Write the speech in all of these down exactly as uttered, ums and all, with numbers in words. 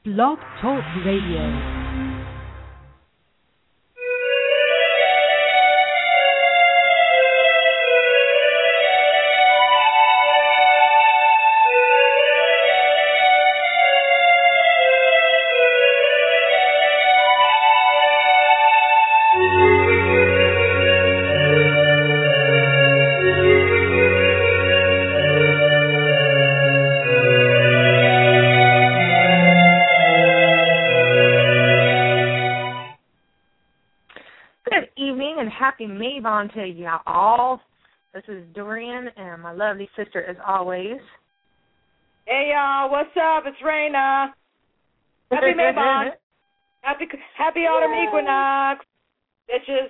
Blog Talk Radio. Happy Mavon to y'all. This is Dorian and my lovely sister as always. Hey y'all, what's up? It's Raina. Happy Mavon. Happy Happy Autumn yeah. Equinox. Bitches.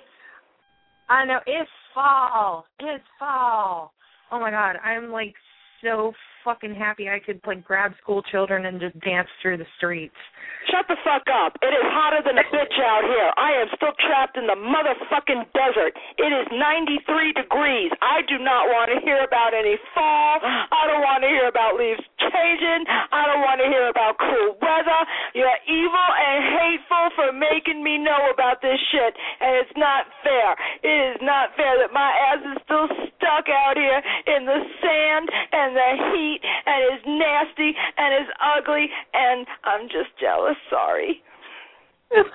I know, it's fall. It's fall. Oh my God, I'm like so fucking happy I could like grab school children and just dance through the streets. Shut the fuck up. It is hotter than a bitch out here. I am still trapped in the motherfucking desert. It is ninety-three degrees. I do not want to hear about any fall. I don't want to hear about leaves changing. I don't want to hear about cool weather. You're evil and hateful for making me know about this shit, and it's not fair. It is not fair that my ass is still stuck out here in the sand and the heat and is nasty and is ugly, and I'm just jealous. Sorry. It's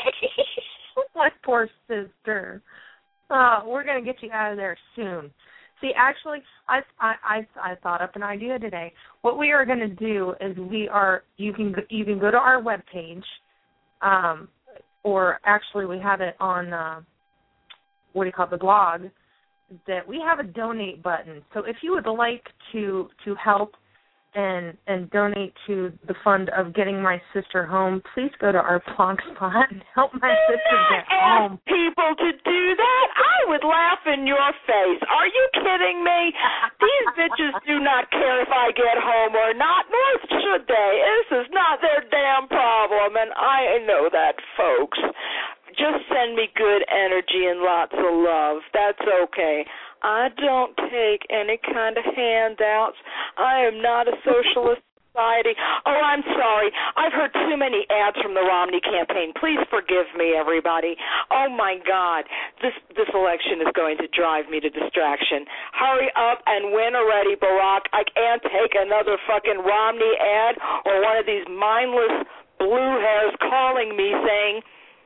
okay. My poor sister. Oh, we're going to get you out of there soon. See, actually, I, I, I, I thought up an idea today. What we are going to do is we are, you can, you can go to our webpage, um, or actually we have it on, uh, what do you call it, the blog, that we have a donate button. So if you would like to, to help and and donate to the fund of getting my sister home, please go to our blog spot and help my sister get home. Ask people to do that? I would laugh in your face. Are you kidding me? These bitches do not care if I get home or not, nor should they. This is not their damn problem, and I know that, folks. Just send me good energy and lots of love. That's okay. I don't take any kind of handouts. I am not a socialist society. Oh, I'm sorry. I've heard too many ads from the Romney campaign. Please forgive me, everybody. Oh, my God. This this election is going to drive me to distraction. Hurry up and win already, Barack. I can't take another fucking Romney ad or one of these mindless blue hairs calling me saying,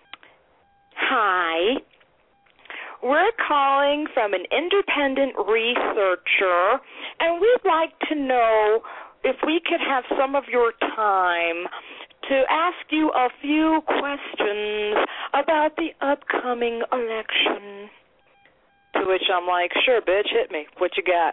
"Hi. We're calling from an independent researcher, and we'd like to know if we could have some of your time to ask you a few questions about the upcoming election." To which I'm like, "Sure, bitch, hit me. What you got?"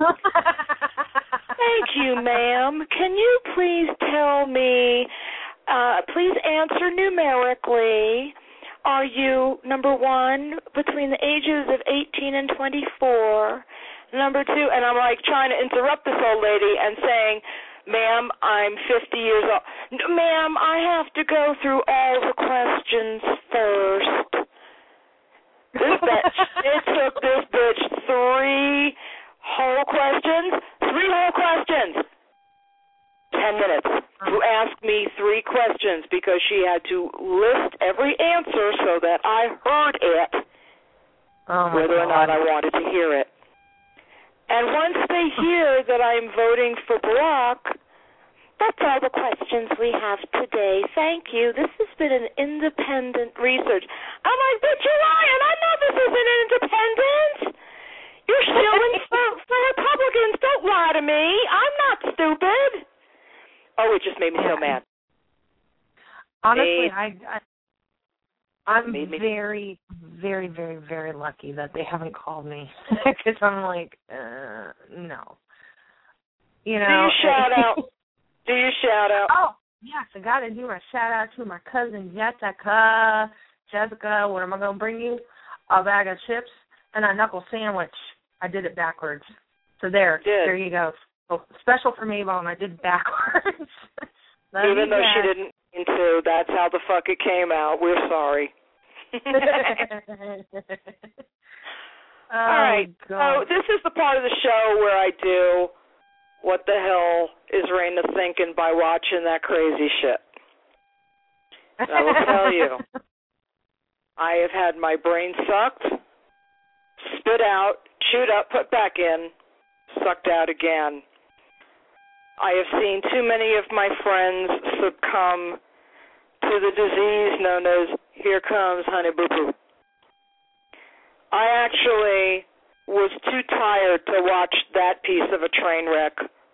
"Thank you, ma'am. Can you please tell me, uh, please answer numerically, are you, number one, between the ages of eighteen and twenty-four, number two," and I'm like trying to interrupt this old lady and saying, "Ma'am, I'm fifty years old. No, ma'am, I have to go through all the questions first." This bitch, it took this bitch three whole questions, three whole questions. Ten minutes to ask me three questions because she had to list every answer so that I heard it, oh whether God. or not I wanted to hear it. And once they hear that I'm voting for Barack, that's all the questions we have today. Thank you. This has been an independent research. I'm like, "But you're lying. I know this isn't independent. You're stealing for, for Republicans. Don't lie to me. I'm not stupid." Oh, it just made me so mad. Honestly, I, I, I'm very, very, very, very lucky that they haven't called me because I'm like, uh, no. You know. Do you shout out? Do you shout out? Oh, yes, I got to do my shout out to my cousin Jessica. Jessica, what am I going to bring you? A bag of chips and a knuckle sandwich. I did it backwards. So there, Good. there you go. Oh, special for me, Mom. I did it backwards. Even though she didn't mean to, that's how the fuck it came out. We're sorry. Oh, all right. God. So this is the part of the show where I do What the Hell is Raina Thinking by watching that crazy shit. I will tell you, I have had my brain sucked, spit out, chewed up, put back in, sucked out again. I have seen too many of my friends succumb to the disease known as here comes honey boo boo. I actually was too tired to watch that piece of a train wreck.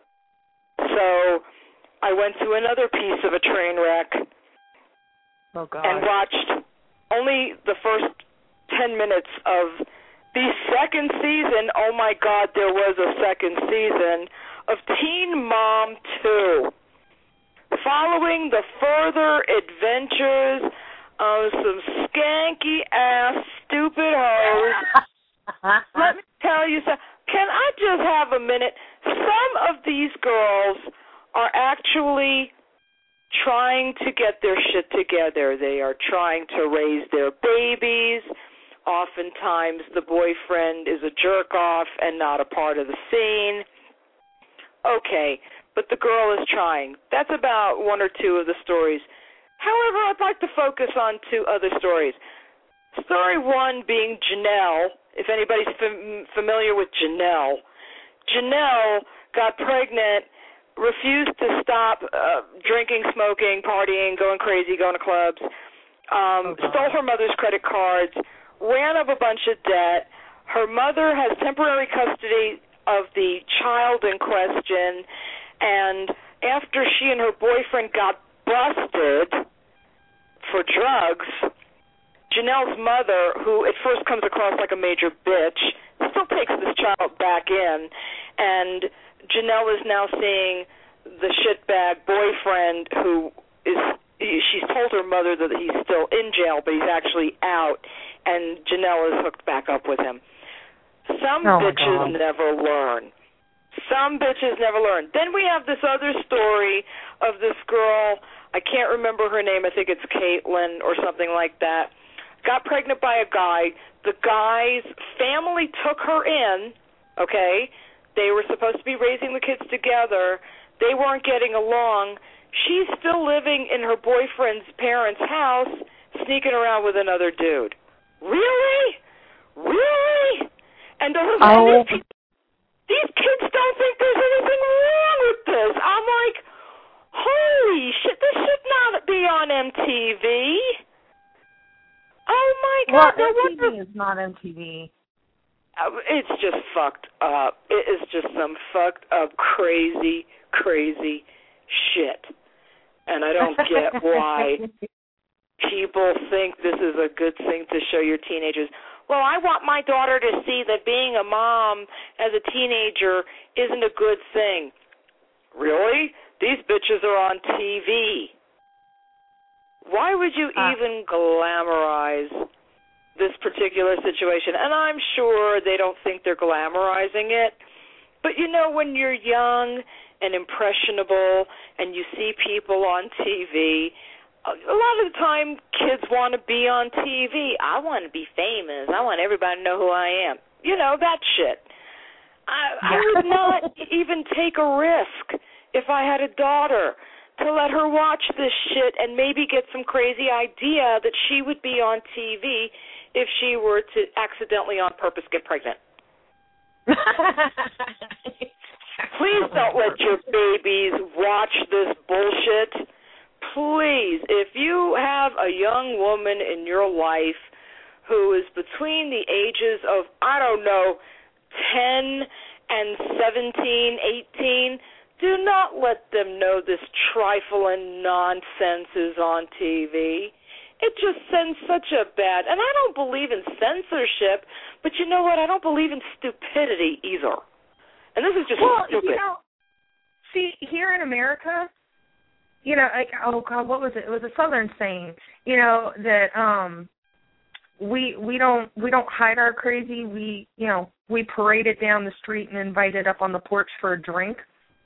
So I went to another piece of a train wreck oh, God. and watched only the first ten minutes of the second season. Oh, my God, there was a second season of Teen Mom two, following the further adventures of some skanky-ass, stupid hoes. Let me tell you something. Can I just have a minute? Some of these girls are actually trying to get their shit together. They are trying to raise their babies. Oftentimes the boyfriend is a jerk-off and not a part of the scene. Okay, but the girl is trying. That's about one or two of the stories. However, I'd like to focus on two other stories. Story one being Janelle. If anybody's fam- familiar with Janelle, Janelle got pregnant, refused to stop uh, drinking, smoking, partying, going crazy, going to clubs, um, oh, stole her mother's credit cards, ran up a bunch of debt. Her mother has temporary custody of the child in question, and after she and her boyfriend got busted for drugs, Janelle's mother, who at first comes across like a major bitch, still takes this child back in, and Janelle is now seeing the shitbag boyfriend who is, she's told her mother that he's still in jail, but he's actually out, and Janelle is hooked back up with him. Some oh bitches never learn. Some bitches never learn. Then we have this other story of this girl, I can't remember her name, I think it's Caitlin or something like that, got pregnant by a guy. The guy's family took her in, okay? They were supposed to be raising the kids together. They weren't getting along. She's still living in her boyfriend's parents' house, sneaking around with another dude. Really? Really? And doesn't oh. these, these kids don't think there's anything wrong with this. I'm like, holy shit, this should not be on M T V. Oh, my God. Well, M T V is not M T V. Uh, it's just fucked up. It is just some fucked up, crazy, crazy shit. And I don't get why people think this is a good thing to show your teenagers. Well, I want my daughter to see that being a mom as a teenager isn't a good thing. Really? These bitches are on T V. Why would you uh, even glamorize this particular situation? And I'm sure they don't think they're glamorizing it. But, you know, when you're young and impressionable and you see people on T V, a lot of the time kids want to be on T V. I want to be famous. I want everybody to know who I am. You know, that shit. I, I would not even take a risk if I had a daughter to let her watch this shit and maybe get some crazy idea that she would be on T V if she were to accidentally on purpose get pregnant. Please don't let your babies watch this bullshit. Please, if you have a young woman in your life who is between the ages of, I don't know, ten and seventeen, eighteen, do not let them know this trifling nonsense is on T V. It just sends such a bad, and I don't believe in censorship, but you know what? I don't believe in stupidity either. And this is just well, stupid. You know, see, here in America, you know, like, oh God, what was it? It was a Southern saying, you know, that um, we we don't we don't hide our crazy. We you know we parade it down the street and invite it up on the porch for a drink.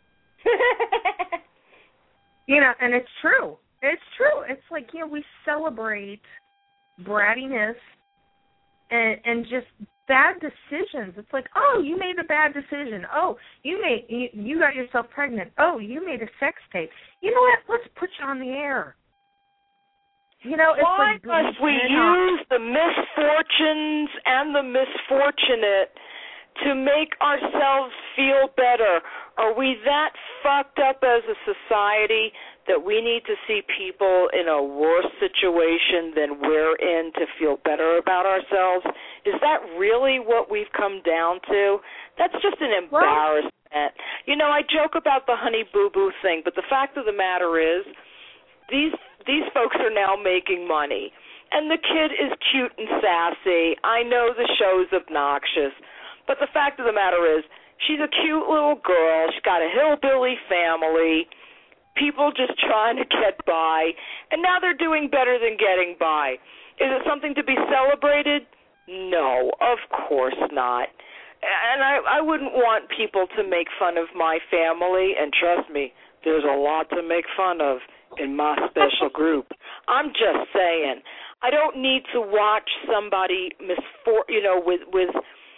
You know, and it's true. It's true. It's like, you know, we celebrate brattiness and and just bad decisions. It's like, oh, you made a bad decision. Oh, you made you, you got yourself pregnant. Oh, you made a sex tape. You know what? Let's put you on the air. You know, it's Why like must we use the misfortunes and the misfortunate to make ourselves feel better? Are we that fucked up as a society that we need to see people in a worse situation than we're in to feel better about ourselves? Is that really what we've come down to? That's just an embarrassment. Well, you know, I joke about the Honey Boo Boo thing, but the fact of the matter is these these folks are now making money. And the kid is cute and sassy. I know the show's obnoxious. But the fact of the matter is, she's a cute little girl. She's got a hillbilly family. People just trying to get by. And now they're doing better than getting by. Is it something to be celebrated? No, of course not. And I, I wouldn't want people to make fun of my family. And trust me, there's a lot to make fun of in my special group. I'm just saying, I don't need to watch somebody misfor- you know, with with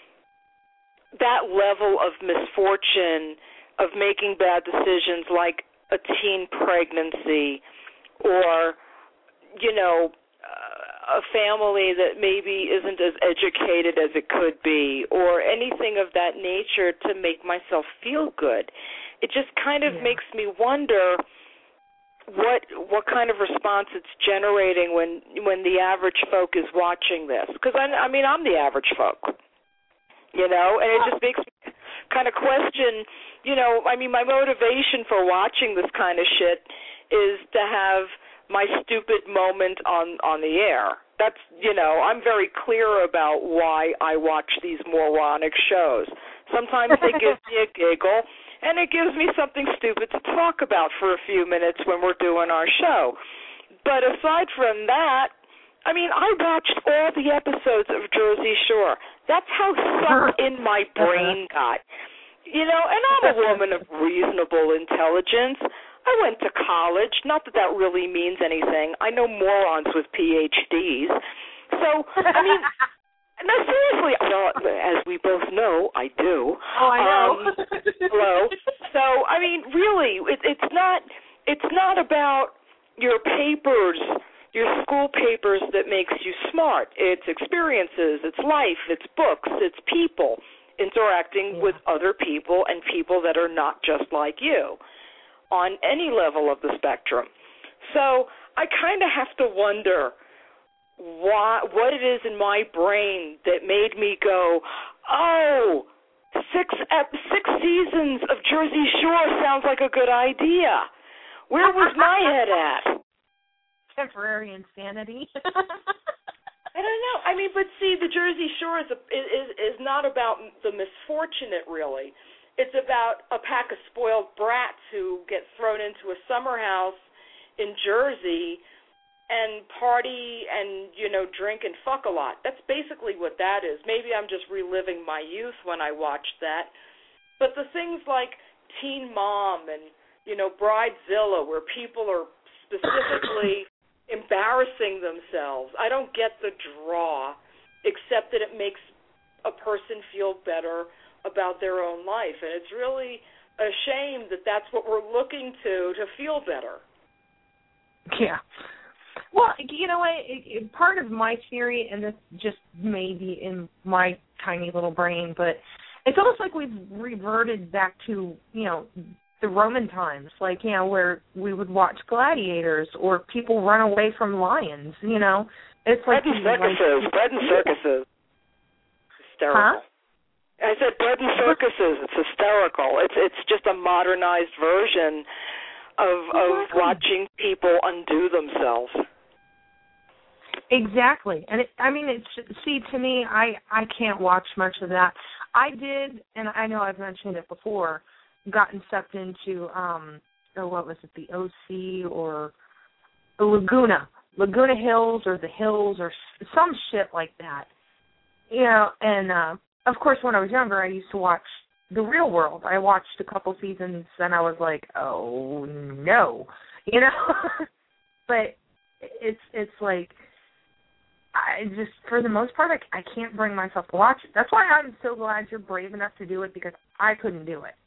that level of misfortune of making bad decisions like a teen pregnancy or, you know, a family that maybe isn't as educated as it could be or anything of that nature to make myself feel good. It just kind of yeah. makes me wonder what what kind of response it's generating when when the average folk is watching this. Because, I, I mean, I'm the average folk, you know, and it just makes me kind of question, you know, I mean, my motivation for watching this kind of shit is to have my stupid moment on, on the air. That's, you know, I'm very clear about why I watch these moronic shows. Sometimes they give me a giggle, and it gives me something stupid to talk about for a few minutes when we're doing our show. But aside from that, I mean, I watched all the episodes of Jersey Shore. That's how sucked in my brain got. You know, and I'm a woman of reasonable intelligence. I went to college. Not that that really means anything. I know morons with P H Ds. So, I mean... No, seriously, well, as we both know, I do. Oh, I know. Um, hello. So, I mean, really, it, it's not it's not about your papers, your school papers that makes you smart. It's experiences, it's life, it's books, it's people interacting yeah. with other people and people that are not just like you on any level of the spectrum. So, I kind of have to wonder Why, what it is in my brain that made me go, oh, six ep- six seasons of Jersey Shore sounds like a good idea. Where was my head at? Temporary insanity. I don't know. I mean, but see, the Jersey Shore is, a, is is not about the misfortunate, really. It's about a pack of spoiled brats who get thrown into a summer house in Jersey and party and, you know, drink and fuck a lot. That's basically what that is. Maybe I'm just reliving my youth when I watched that. But the things like Teen Mom and, you know, Bridezilla, where people are specifically embarrassing themselves, I don't get the draw, except that it makes a person feel better about their own life. And it's really a shame that that's what we're looking to, to feel better. Yeah. Well, you know what, it, it, part of my theory, and this just may be in my tiny little brain, but it's almost like we've reverted back to, you know, the Roman times, like, you know, where we would watch gladiators or people run away from lions, you know. It's like bread and circuses, like, bread and circuses. Hysterical. Huh? I said bread and circuses. It's hysterical. It's it's just a modernized version of of watching people undo themselves. Exactly. And, it, I mean, it's, see, to me, I, I can't watch much of that. I did, and I know I've mentioned it before, gotten sucked into, um, oh, what was it, the O C or the Laguna, Laguna Hills or the Hills or some shit like that. You know, and, uh, of course, when I was younger, I used to watch The Real World. I watched a couple seasons, and I was like, oh, no. You know? But it's it's like, I just, for the most part, I, I can't bring myself to watch it. That's why I'm so glad you're brave enough to do it, because I couldn't do it.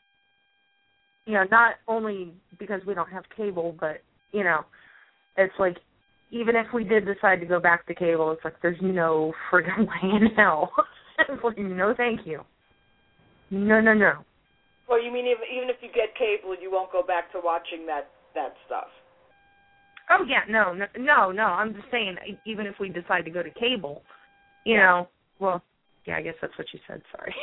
You know, not only because we don't have cable, but, you know, it's like even if we did decide to go back to cable, it's like there's no friggin' way in hell. It's like, no, thank you. No, no, no. Well, you mean if, even if you get cable, you won't go back to watching that, that stuff? Oh, yeah, no, no, no, no. I'm just saying, even if we decide to go to cable, you yeah. know, well, yeah, I guess that's what you said, sorry.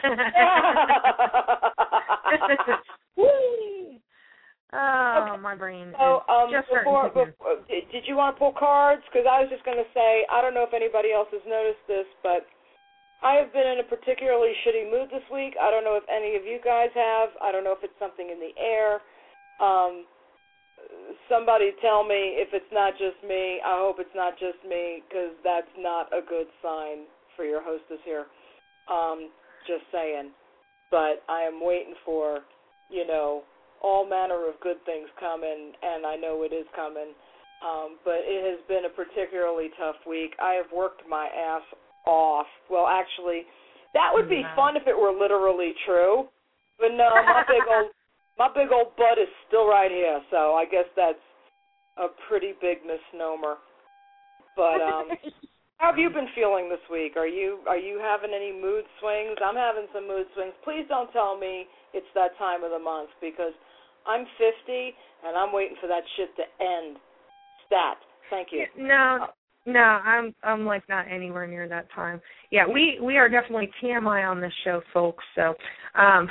Oh, okay. my brain so, is um, just before, starting to before, did you want to pull cards? Because I was just going to say, I don't know if anybody else has noticed this, but I have been in a particularly shitty mood this week. I don't know if any of you guys have. I don't know if it's something in the air. Um, somebody tell me if it's not just me. I hope it's not just me, because that's not a good sign for your hostess here. Um, just saying. But I am waiting for, you know, all manner of good things coming, and I know it is coming. Um, but it has been a particularly tough week. I have worked my ass off. Well, actually, that would be yeah. fun if it were literally true. But no, my big old my big old butt is still right here. So I guess that's a pretty big misnomer. But um, how have you been feeling this week? Are you are you having any mood swings? I'm having some mood swings. Please don't tell me it's that time of the month, because I'm fifty, and I'm waiting for that shit to end. Stat. Thank you. No, no, I'm I'm like not anywhere near that time. Yeah, we, we are definitely T M I on this show, folks. So, um,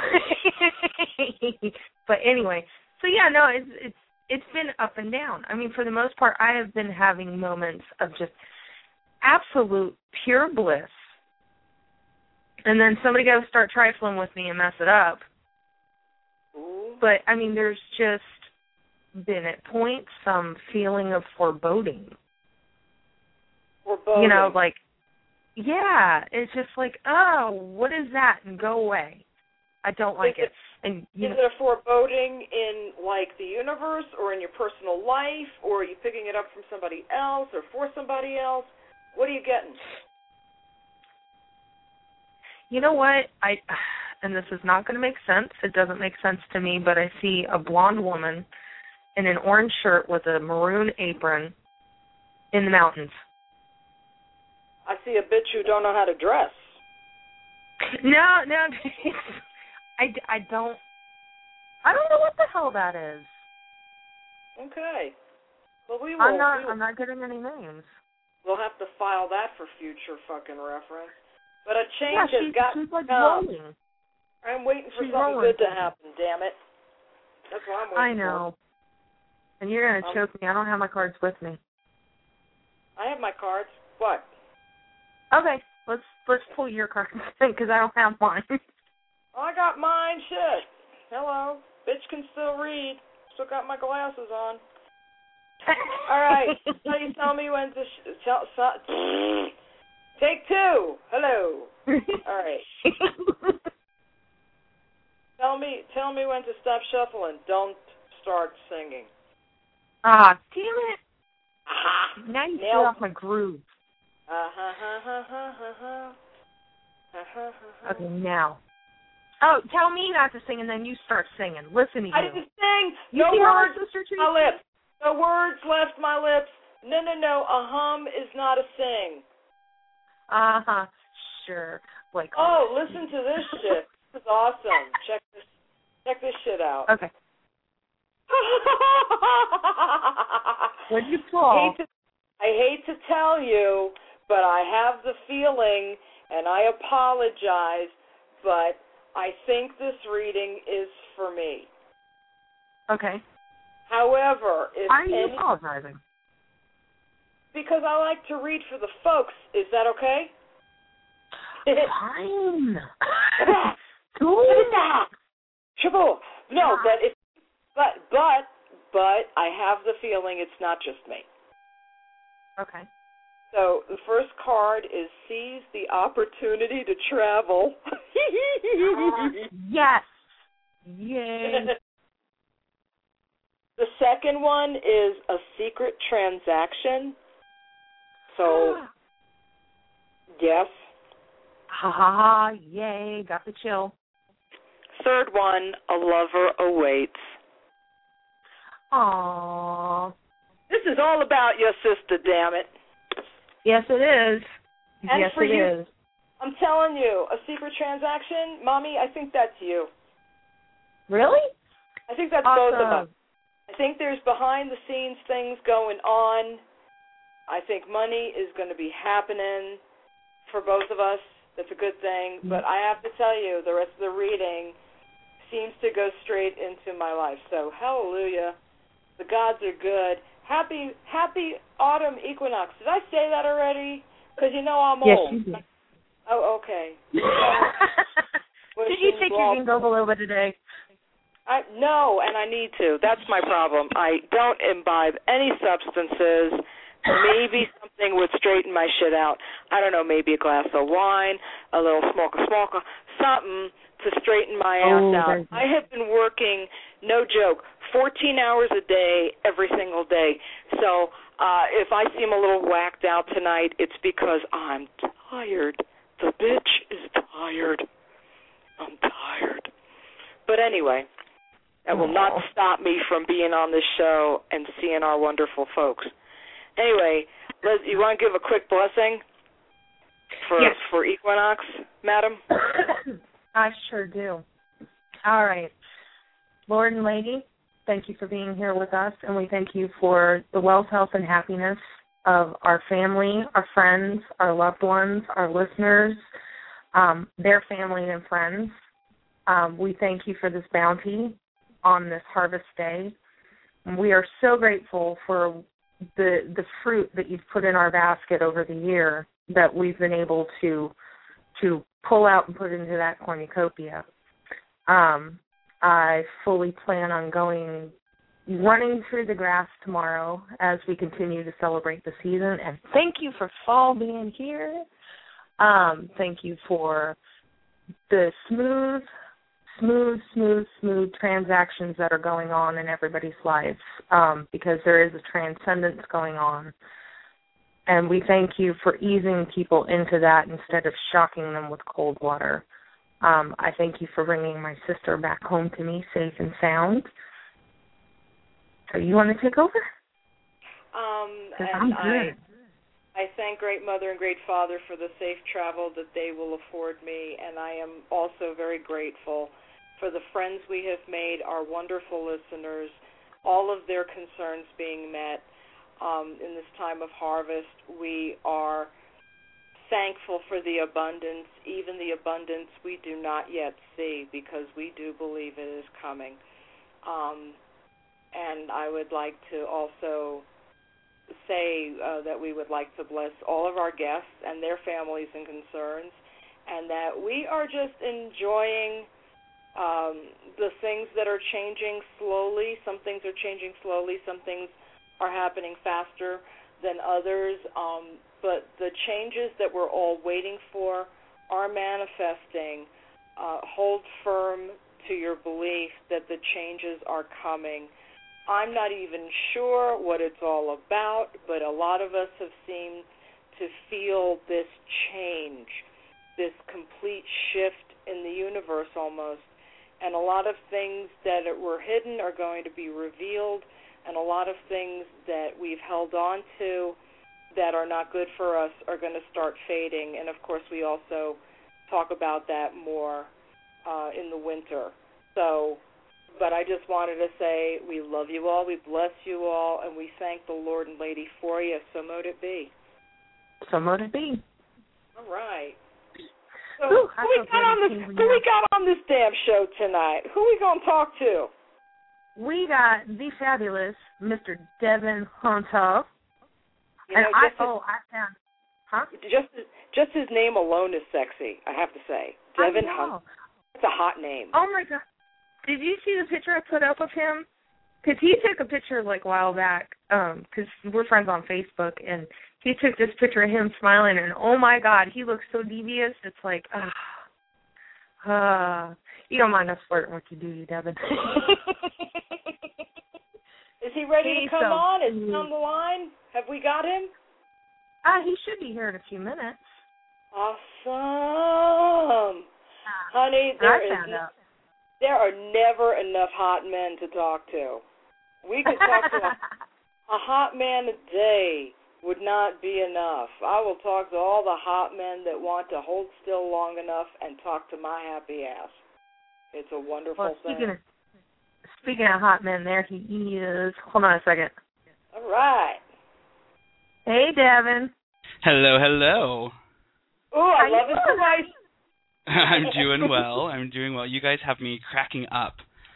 but anyway, so yeah, no, it's it's it's been up and down. I mean, for the most part, I have been having moments of just absolute pure bliss, and then somebody got to start trifling with me and mess it up. But, I mean, there's just been at points some feeling of foreboding. Foreboding. You know, like, yeah, it's just like, oh, what is that? And go away. I don't like is it. And you Is know, it a foreboding in, like, the universe or in your personal life, or are you picking it up from somebody else or for somebody else? What are you getting? You know what? I... And this is not going to make sense. It doesn't make sense to me, but I see a blonde woman in an orange shirt with a maroon apron in the mountains. I see a bitch who don't know how to dress. No, no. I, I don't, I don't know what the hell that is. Okay. Well, we will. I'm not, we will, I'm not getting any names. We'll have to file that for future fucking reference. But a change Yeah, has she's, got she's like come. rolling. I'm waiting for She's something rolling. good to happen, damn it. That's what I'm waiting I know. For. And you're going to um, choke me. I don't have my cards with me. I have my cards. What? Okay, let's let's pull your cards because I don't have mine. Oh, I got mine. Shit. Hello. Bitch can still read. Still got my glasses on. All right. So you tell me when to... Sh- tell, so, take two. Hello. All right. Tell me, tell me when to stop shuffling. Don't start singing. Ah, damn it! Aha! Now you threw off my groove. Uh ha ha ha ha ha ha. Okay, now. Oh, tell me not to sing, and then you start singing. Listen to you. I didn't sing. You No see words. my sister My lips. No words left my lips. No, no, no. A hum is not a sing. Uh huh. Sure. Like. Oh, listen to this shit. This is awesome. Check this. Check this shit out. Okay. What'd you pull? I hate, to, I hate to tell you, but I have the feeling, and I apologize, but I think this reading is for me. Okay. However, if why are you any, apologizing? Because I like to read for the folks. Is that okay? Fine. Shabu. No, but if, but but but I have the feeling it's not just me. Okay. So the first card is seize the opportunity to travel. uh, yes. Yay. The second one is a secret transaction. So yes. Ha ha ha, yay, got the chill. Third one, a lover awaits. Aww. This is all about your sister, damn it. Yes, it is. And yes, for it you, is. I'm telling you, a secret transaction, Mommy, I think that's you. Really? I think that's awesome. both of us. I think there's behind-the-scenes things going on. I think money is going to be happening for both of us. That's a good thing. Mm-hmm. But I have to tell you, the rest of the reading seems to go straight into my life. So, hallelujah. The gods are good. Happy happy autumn equinox. Did I say that already? Because you know I'm yes, old. Yes, you did. Oh, okay. Did you take your ginkgo biloba today? I, no, and I need to. That's my problem. I don't imbibe any substances. Maybe something would straighten my shit out. I don't know, maybe a glass of wine, a little smoker smoker, something to straighten my oh, ass out. I have been working, no joke, fourteen hours a day every single day. So uh, if I seem a little whacked out tonight, it's because I'm tired. The bitch is tired. I'm tired. But anyway, that will not stop me from being on this show and seeing our wonderful folks. Anyway, Liz, you want to give a quick blessing for yes. for Equinox, madam? I sure do. All right. Lord and Lady, thank you for being here with us, and we thank you for the wealth, health, and happiness of our family, our friends, our loved ones, our listeners, um, their family and friends. Um, we thank you for this bounty on this harvest day. We are so grateful for the the fruit that you've put in our basket over the year that we've been able to to pull out and put into that cornucopia. Um, I fully plan on going running through the grass tomorrow as we continue to celebrate the season. And thank you for fall being here. Um, thank you for the smooth, smooth, smooth, smooth transactions that are going on in everybody's lives, um, because there is a transcendence going on. And we thank you for easing people into that instead of shocking them with cold water. Um, I thank you for bringing my sister back home to me safe and sound. So you want to take over? Um, and I'm good. I, I thank Great Mother and Great Father for the safe travel that they will afford me, and I am also very grateful for the friends we have made, our wonderful listeners, all of their concerns being met. Um, in this time of harvest, we are thankful for the abundance, even the abundance we do not yet see, because we do believe it is coming. Um, and I would like to also say uh, that we would like to bless all of our guests and their families and concerns, and that we are just enjoying um, the things that are changing slowly. Some things are changing slowly, some things are happening faster than others, um, but the changes that we're all waiting for are manifesting. Uh, hold firm to your belief that the changes are coming. I'm not even sure what it's all about, but a lot of us have seemed to feel this change, this complete shift in the universe almost, and a lot of things that were hidden are going to be revealed, and a lot of things that we've held on to that are not good for us are going to start fading. And, of course, we also talk about that more uh, in the winter. So, but I just wanted to say we love you all, we bless you all, and we thank the Lord and Lady for you. So mote it be. So mote it be. All right. So Ooh, who, we got on this, who we got on this damn show tonight? Who we going to talk to? We got the fabulous Mister Devin Hunter. You and know, I, just oh, I found, huh? Just, just his name alone is sexy, I have to say. Devin Hunter. It's a hot name. Oh, my God. Did you see the picture I put up of him? Because he took a picture, like, a while back, because um, we're friends on Facebook, and he took this picture of him smiling, and, oh, my God, he looks so devious. It's like, ah. Uh, you don't mind us flirting with you, do you, Devin? Is he ready He's to come so on? Is cute. he on the line? Have we got him? Ah, uh, he should be here in a few minutes. Awesome. Ah, Honey, there is found out. there are never enough hot men to talk to. We could talk to a, A hot man a day would not be enough. I will talk to all the hot men that want to hold still long enough and talk to my happy ass. It's a wonderful well, speaking thing. Of, speaking of hot men, there he is. Hold on a second. All right. Hey, Devin. Hello, hello. Ooh, I How love you his voice. I'm doing well. I'm doing well. You guys have me cracking up.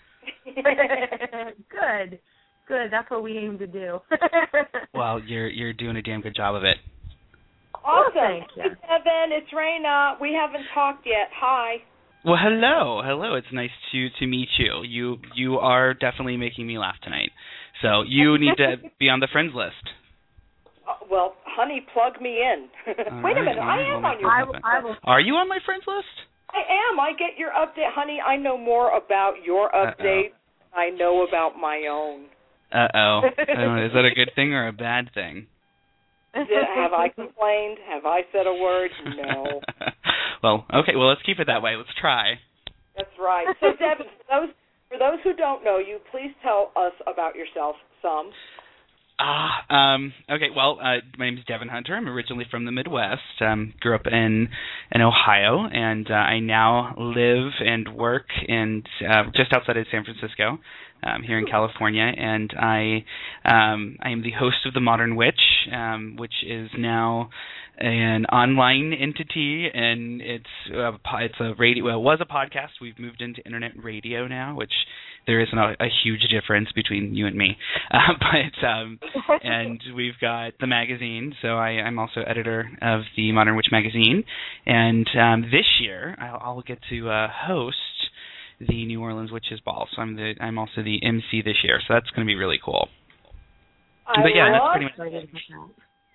Good. Good. That's what we aim to do. Well, you're you're doing a damn good job of it. Awesome. Well, thank you. Hey, Devin, it's Raina. We haven't talked yet. Hi. Well, hello, hello. It's nice to to meet you. You you are definitely making me laugh tonight. So you need to be on the friends list. Uh, well, honey, plug me in. All Wait a right, minute. all I right, am well, on your I, friends I list. will. Are you on my friends list? I am. I get your update. Honey, I know more about your Uh-oh. update than I know about my own. Uh-oh. Uh, is that a good thing or a bad thing? Did, have I complained? Have I said a word? No. Well, okay. Well, let's keep it that way. Let's try. That's right. So, Devin, for those, for those who don't know you, please tell us about yourself some. Ah, um, okay, well, uh, my name is Devin Hunter. I'm originally from the Midwest. Um, grew up in in Ohio, and uh, I now live and work in uh, just outside of San Francisco, um, here in California. And I um, I am the host of The Modern Witch, um, which is now an online entity, and it's a, it's a radio. Well, it was a podcast. We've moved into internet radio now, which there isn't a, a huge difference between you and me. Uh, but um, and we've got the magazine. So I, I'm also editor of the Modern Witch magazine, and um, this year I'll, I'll get to uh, host the New Orleans Witches Ball. So I'm the I'm also the M C this year. So that's going to be really cool. I but yeah, love that's pretty much.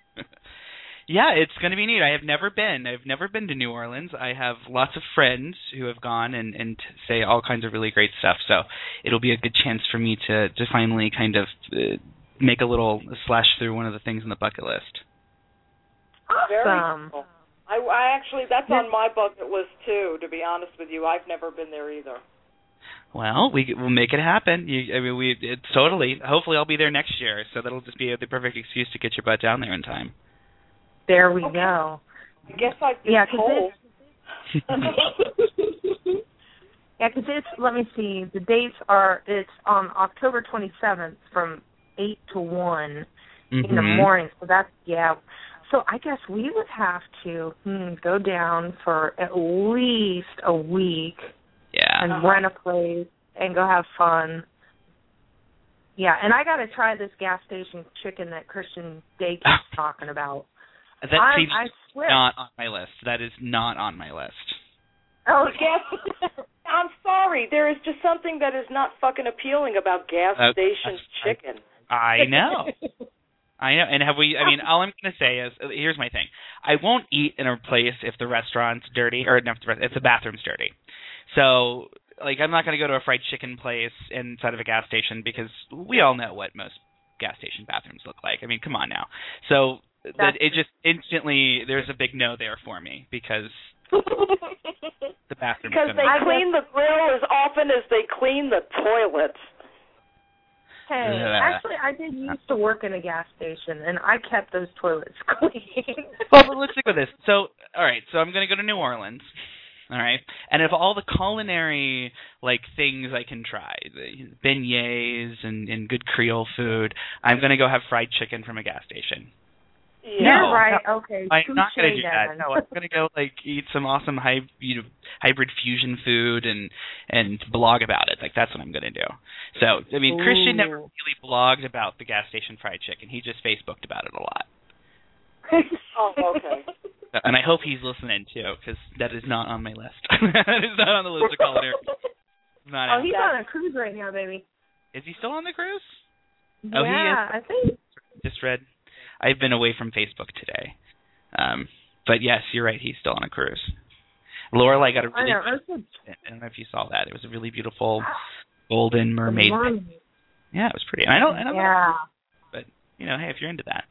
Yeah, it's going to be neat. I have never been. I've never been to New Orleans. I have lots of friends who have gone and, and say all kinds of really great stuff. So it'll be a good chance for me to, to finally kind of uh, make a little slash through one of the things on the bucket list. Very Awesome. cool. I, I actually, that's on my bucket list, too, to be honest with you. I've never been there either. Well, we we'll make it happen. You, I mean, we it's totally. Hopefully, I'll be there next year, so that'll just be the perfect excuse to get your butt down there in time. There we Okay. go. I guess I've been Yeah, 'cause told. Yeah, because it's, let me see, the dates are, it's on October twenty-seventh from eight to one Mm-hmm. in the morning. So that's, yeah. So I guess we would have to hmm, go down for at least a week Yeah. and Uh-huh. rent a place and go have fun. Yeah, and I got to try this gas station chicken that Christian Day keeps talking about. That I, seems I swear. not on my list. That is not on my list. Oh, Gas, I'm sorry. There is just something that is not fucking appealing about gas Uh, station I- chicken. I know. I know. And have we, I mean, all I'm going to say is, here's my thing. I won't eat in a place if the restaurant's dirty, or not if the bathroom's dirty. So, like, I'm not going to go to a fried chicken place inside of a gas station because we all know what most gas station bathrooms look like. I mean, come on now. So, that it just instantly, there's a big no there for me because the bathroom's Because gonna they I clean the grill as often as they clean the toilets. Hey, Yeah. actually, I did used to work in a gas station, and I kept those toilets clean. Well, but let's stick with this. So, all right, so I'm going to go to New Orleans, all right? And of all the culinary, like, things I can try, the beignets and, and good Creole food, I'm going to go have fried chicken from a gas station. Yeah. You're right. Okay, I'm not going to do touche, that. Devin. No, I'm going to go, like, eat some awesome hy- you know, hybrid fusion food and, and blog about it. Like, that's what I'm going to do. So, I mean, Christian never Ooh. really blogged about the gas station fried chicken. He just Facebooked about it a lot. Oh, okay. And I hope he's listening, too, because that is not on my list. That is not on the list of culinary. Not Oh, in. he's on a cruise right now, baby. Is he still on the cruise? Yeah, Oh, he is. I think. Just read. I've been away from Facebook today. Um, but yes, you're right. He's still on a cruise. Lorelai got a I really. know. I said, I don't know if you saw that. It was a really beautiful golden mermaid. mermaid. Yeah, it was pretty. I don't. I don't know. Yeah, But you know, hey, if you're into that.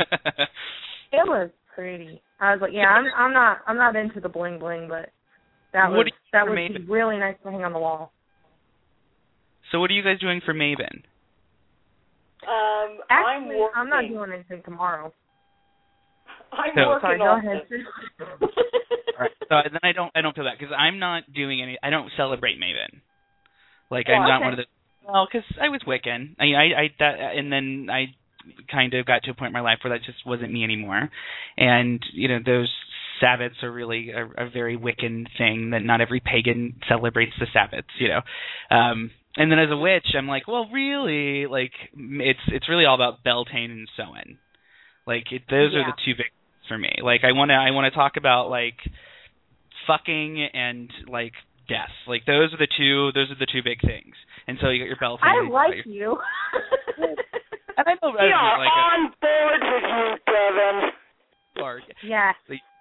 it was pretty. I was like, yeah, I'm, I'm not, I'm not into the bling bling, but that What was do you that for would Maven? be really nice to hang on the wall. So what are you guys doing for Maven? Um, Actually, I'm working. I'm not doing anything tomorrow. I'm So, working Sorry, go on ahead. this. All right. So then I don't I don't feel that because I'm not doing any. I don't celebrate Maven. Like Oh, I'm not okay. one of the. Well, because I was Wiccan. I I, I that, and then I kind of got to a point in my life where that just wasn't me anymore, and you know those Sabbats are really a, a very Wiccan thing that not every pagan celebrates the Sabbats, you know. Um, and then as a witch, I'm like, well, really, like it's it's really all about Beltane and Samhain. Like it, those Yeah. are the two big for me. Like I want to I want to talk about like fucking and like death. Like those are the two those are the two big things. And so you got your Beltane. I like you. And I know We are like on board with you, Devin. a, or, Yes.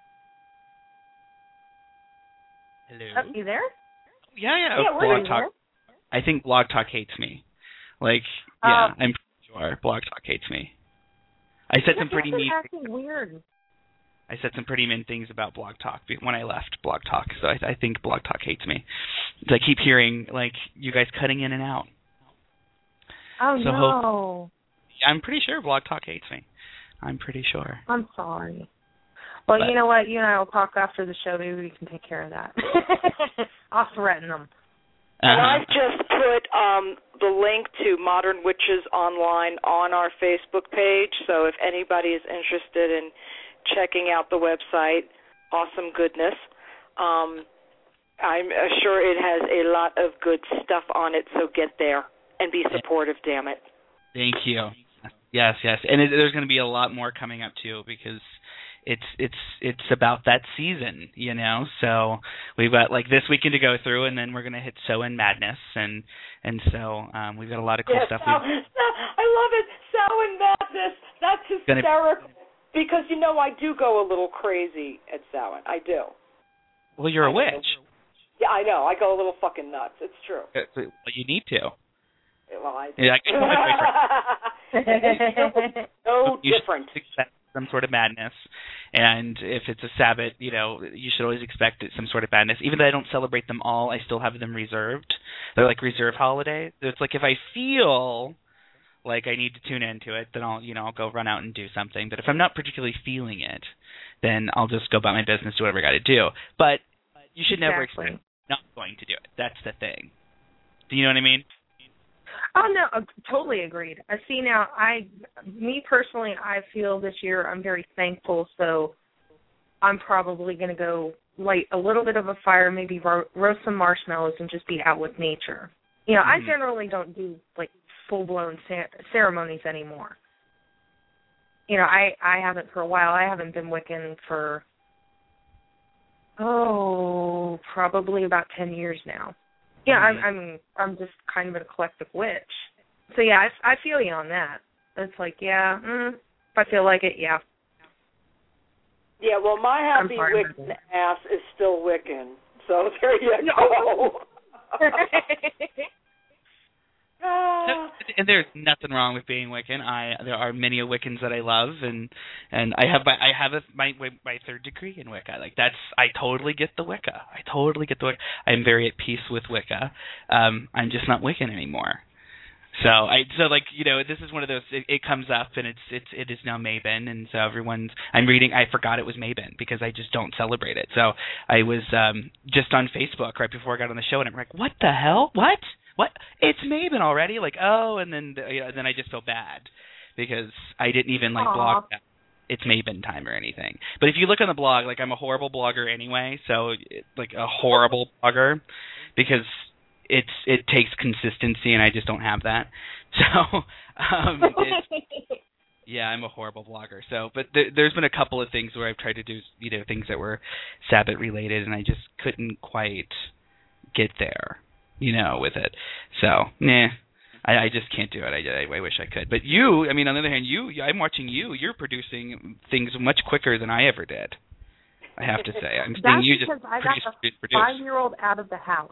Hello. Oh, you there? Yeah, yeah. Yeah, we're Blog in Talk. there. I think Blog Talk hates me. Like, yeah, Um, I'm pretty sure Blog Talk hates me. I said some pretty mean. acting weird. I said some pretty mean things about Blog Talk when I left Blog Talk, so I, I think Blog Talk hates me. I keep hearing like you guys cutting in and out. Oh so no! Hope, I'm pretty sure Blog Talk hates me. I'm pretty sure. I'm sorry. Well, But, you know what? You and I will talk after the show. Maybe we can take care of that. I'll threaten them. And uh-huh. I've just put um, the link to Modern Witches Online on our Facebook page, so if anybody is interested in checking out the website, awesome goodness. Um, I'm sure it has a lot of good stuff on it, so get there and be supportive, damn it. Thank you. Yes, yes. And it, there's going to be a lot more coming up, too, because it's it's it's about that season, you know. So we've got like this weekend to go through, and then we're gonna hit Samhain Madness, and and so um, we've got a lot of cool yeah, stuff. Sow, I love it, Samhain Madness. That's hysterical. Gonna... Because you know I do go a little crazy at Samhain. I do. Well, you're a I witch. Yeah, I know. I go a little fucking nuts. It's true. Well, you need to. Well, I Yeah, I guess no you different. Should expect some sort of madness, and if it's a Sabbath, you know, you should always expect some sort of madness. Even though I don't celebrate them all, I still have them reserved. They're like reserve holidays. It's like if I feel like I need to tune into it, then I'll, you know, I'll go run out and do something. But if I'm not particularly feeling it, then I'll just go about my business, do whatever I got to do. But you should never Exactly. expect not going to do it. That's the thing. Do you know what I mean? Oh no, uh, totally agreed. I see now. I, me personally, I feel this year I'm very thankful. So I'm probably going to go light a little bit of a fire, maybe ro- roast some marshmallows, and just be out with nature. You know, Mm-hmm. I generally don't do like full blown cer- ceremonies anymore. You know, I I haven't for a while. I haven't been Wiccan for oh probably about ten years now. Yeah, I'm I'm I'm just kind of an eclectic witch. So yeah, I, I feel you on that. It's like, yeah, mm, if I feel like it, yeah. Yeah, well, my happy Wiccan ass is still Wiccan, so there you go. No, and there's nothing wrong with being Wiccan. I there are many Wiccans that I love, and and I have my I have a, my my third degree in Wicca. Like that's I totally get the Wicca. I totally get the Wicca. I'm very at peace with Wicca. Um, I'm just not Wiccan anymore. So I so like you know this is one of those it, it comes up and it's it's it is now Mabon, and so everyone's I'm reading I forgot it was Mabon because I just don't celebrate it. So I was um just on Facebook right before I got on the show, and I'm like, what the hell? What? What? It's Mabon already? Like, oh, and then you know, then I just feel bad because I didn't even like Aww. blog that it's Mabon time or anything. But if you look on the blog, like I'm a horrible blogger anyway, so like a horrible blogger because it's it takes consistency and I just don't have that. So um, it's, yeah, I'm a horrible blogger. So, but th- there's been a couple of things where I've tried to do you know things that were Sabbath related, and I just couldn't quite get there. You know, with it. So, nah, I, I just can't do it. I, I, I wish I could. But you, I mean, on the other hand, you, I'm watching you. You're producing things much quicker than I ever did. I have to say, I'm seeing you just because I produce, got produce, the produce. five-year-old out of the house.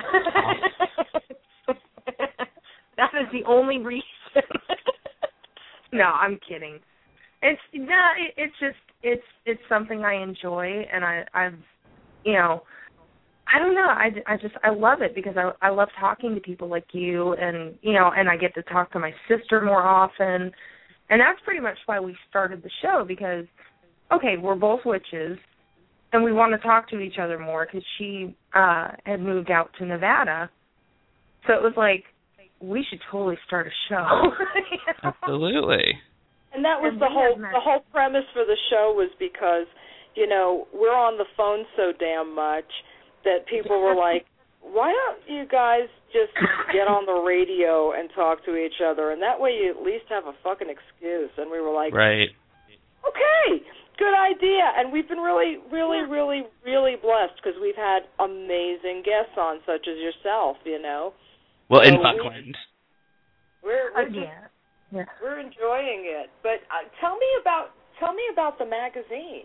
That is the only reason. No, I'm kidding. It's no, it, it's just it's it's something I enjoy, and I I've you know. I don't know. I, I just I love it because I I love talking to people like you, and you know, and I get to talk to my sister more often, and that's pretty much why we started the show, because okay, we're both witches, and we want to talk to each other more because she uh, had moved out to Nevada, so it was like we should totally start a show. You know? Absolutely. And that was and the whole met- the whole premise for the show was because, you know, we're on the phone so damn much that people were like, why don't you guys just get on the radio and talk to each other, and that way you at least have a fucking excuse. And we were like, right. Okay, good idea. And we've been really, really, really, really blessed because we've had amazing guests on, such as yourself, you know. Well, so in Buckland. We, we're we're, oh, just, yeah. Yeah. we're enjoying it. But uh, tell me about tell me about the magazine.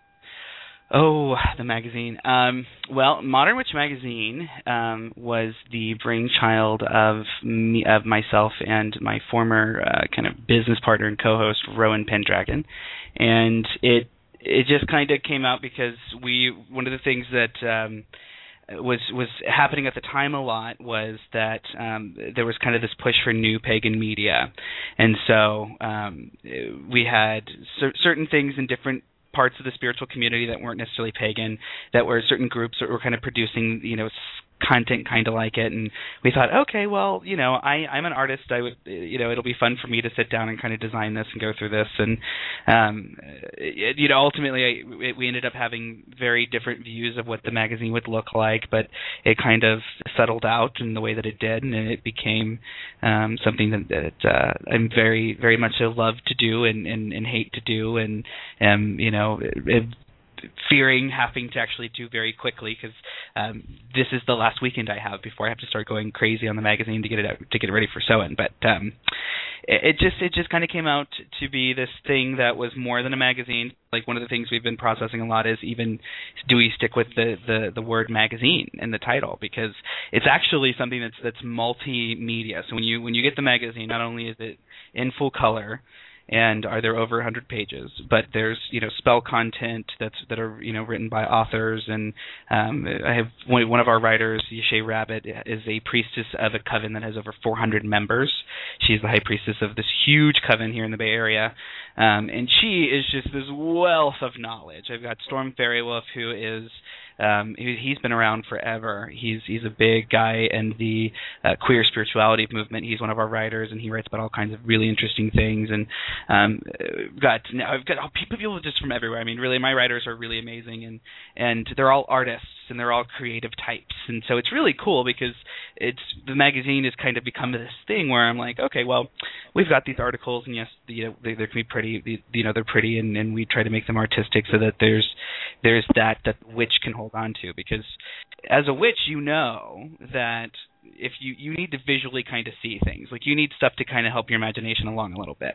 Oh, the magazine. Um, well, Modern Witch Magazine um, was the brainchild of me, of myself and my former uh, kind of business partner and co-host, Rowan Pendragon, and it it just kind of came out because we one of the things that um, was was happening at the time a lot was that um, there was kind of this push for new pagan media, and so um, we had cer- certain things in different parts of the spiritual community that weren't necessarily pagan, that were certain groups that were kind of producing, you know, content kind of like it, and we thought, okay, well, you know, I, I'm an artist, I would, you know, it'll be fun for me to sit down and kind of design this and go through this, and, um, it, you know, ultimately I, it, we ended up having very different views of what the magazine would look like, but it kind of settled out in the way that it did, and it became um, something that, that uh, I'm very, very much so love to do and, and, and hate to do, and, um, you know, it, it, fearing having to actually do very quickly because um, this is the last weekend I have before I have to start going crazy on the magazine to get it out, to get it ready for Samhain. But um, it, it just it just kind of came out to be this thing that was more than a magazine. Like one of the things we've been processing a lot is even do we stick with the, the, the word magazine in the title, because it's actually something that's that's multimedia. So when you when you get the magazine, not only is it in full color, and are there over one hundred pages, but there's, you know, spell content that's that are, you know, written by authors, and um, I have one, one of our writers, Yeshe Rabbit, is a priestess of a coven that has over four hundred members. She's the high priestess of this huge coven here in the Bay Area, um, and she is just this wealth of knowledge. I've got Storm Fairywolf, who is Um, he, he's been around forever. He's he's a big guy in the uh, queer spirituality movement. He's one of our writers, and he writes about all kinds of really interesting things. And um, got now I've got people just from everywhere. I mean, really, my writers are really amazing, and and they're all artists and they're all creative types. And so it's really cool because it's the magazine has kind of become this thing where I'm like, okay, well, we've got these articles, and yes, you know, they, they can be pretty, you know, they're pretty, and, and we try to make them artistic so that there's there's that that witch can hold on to, because as a witch, you know that if you you need to visually kind of see things, like you need stuff to kind of help your imagination along a little bit.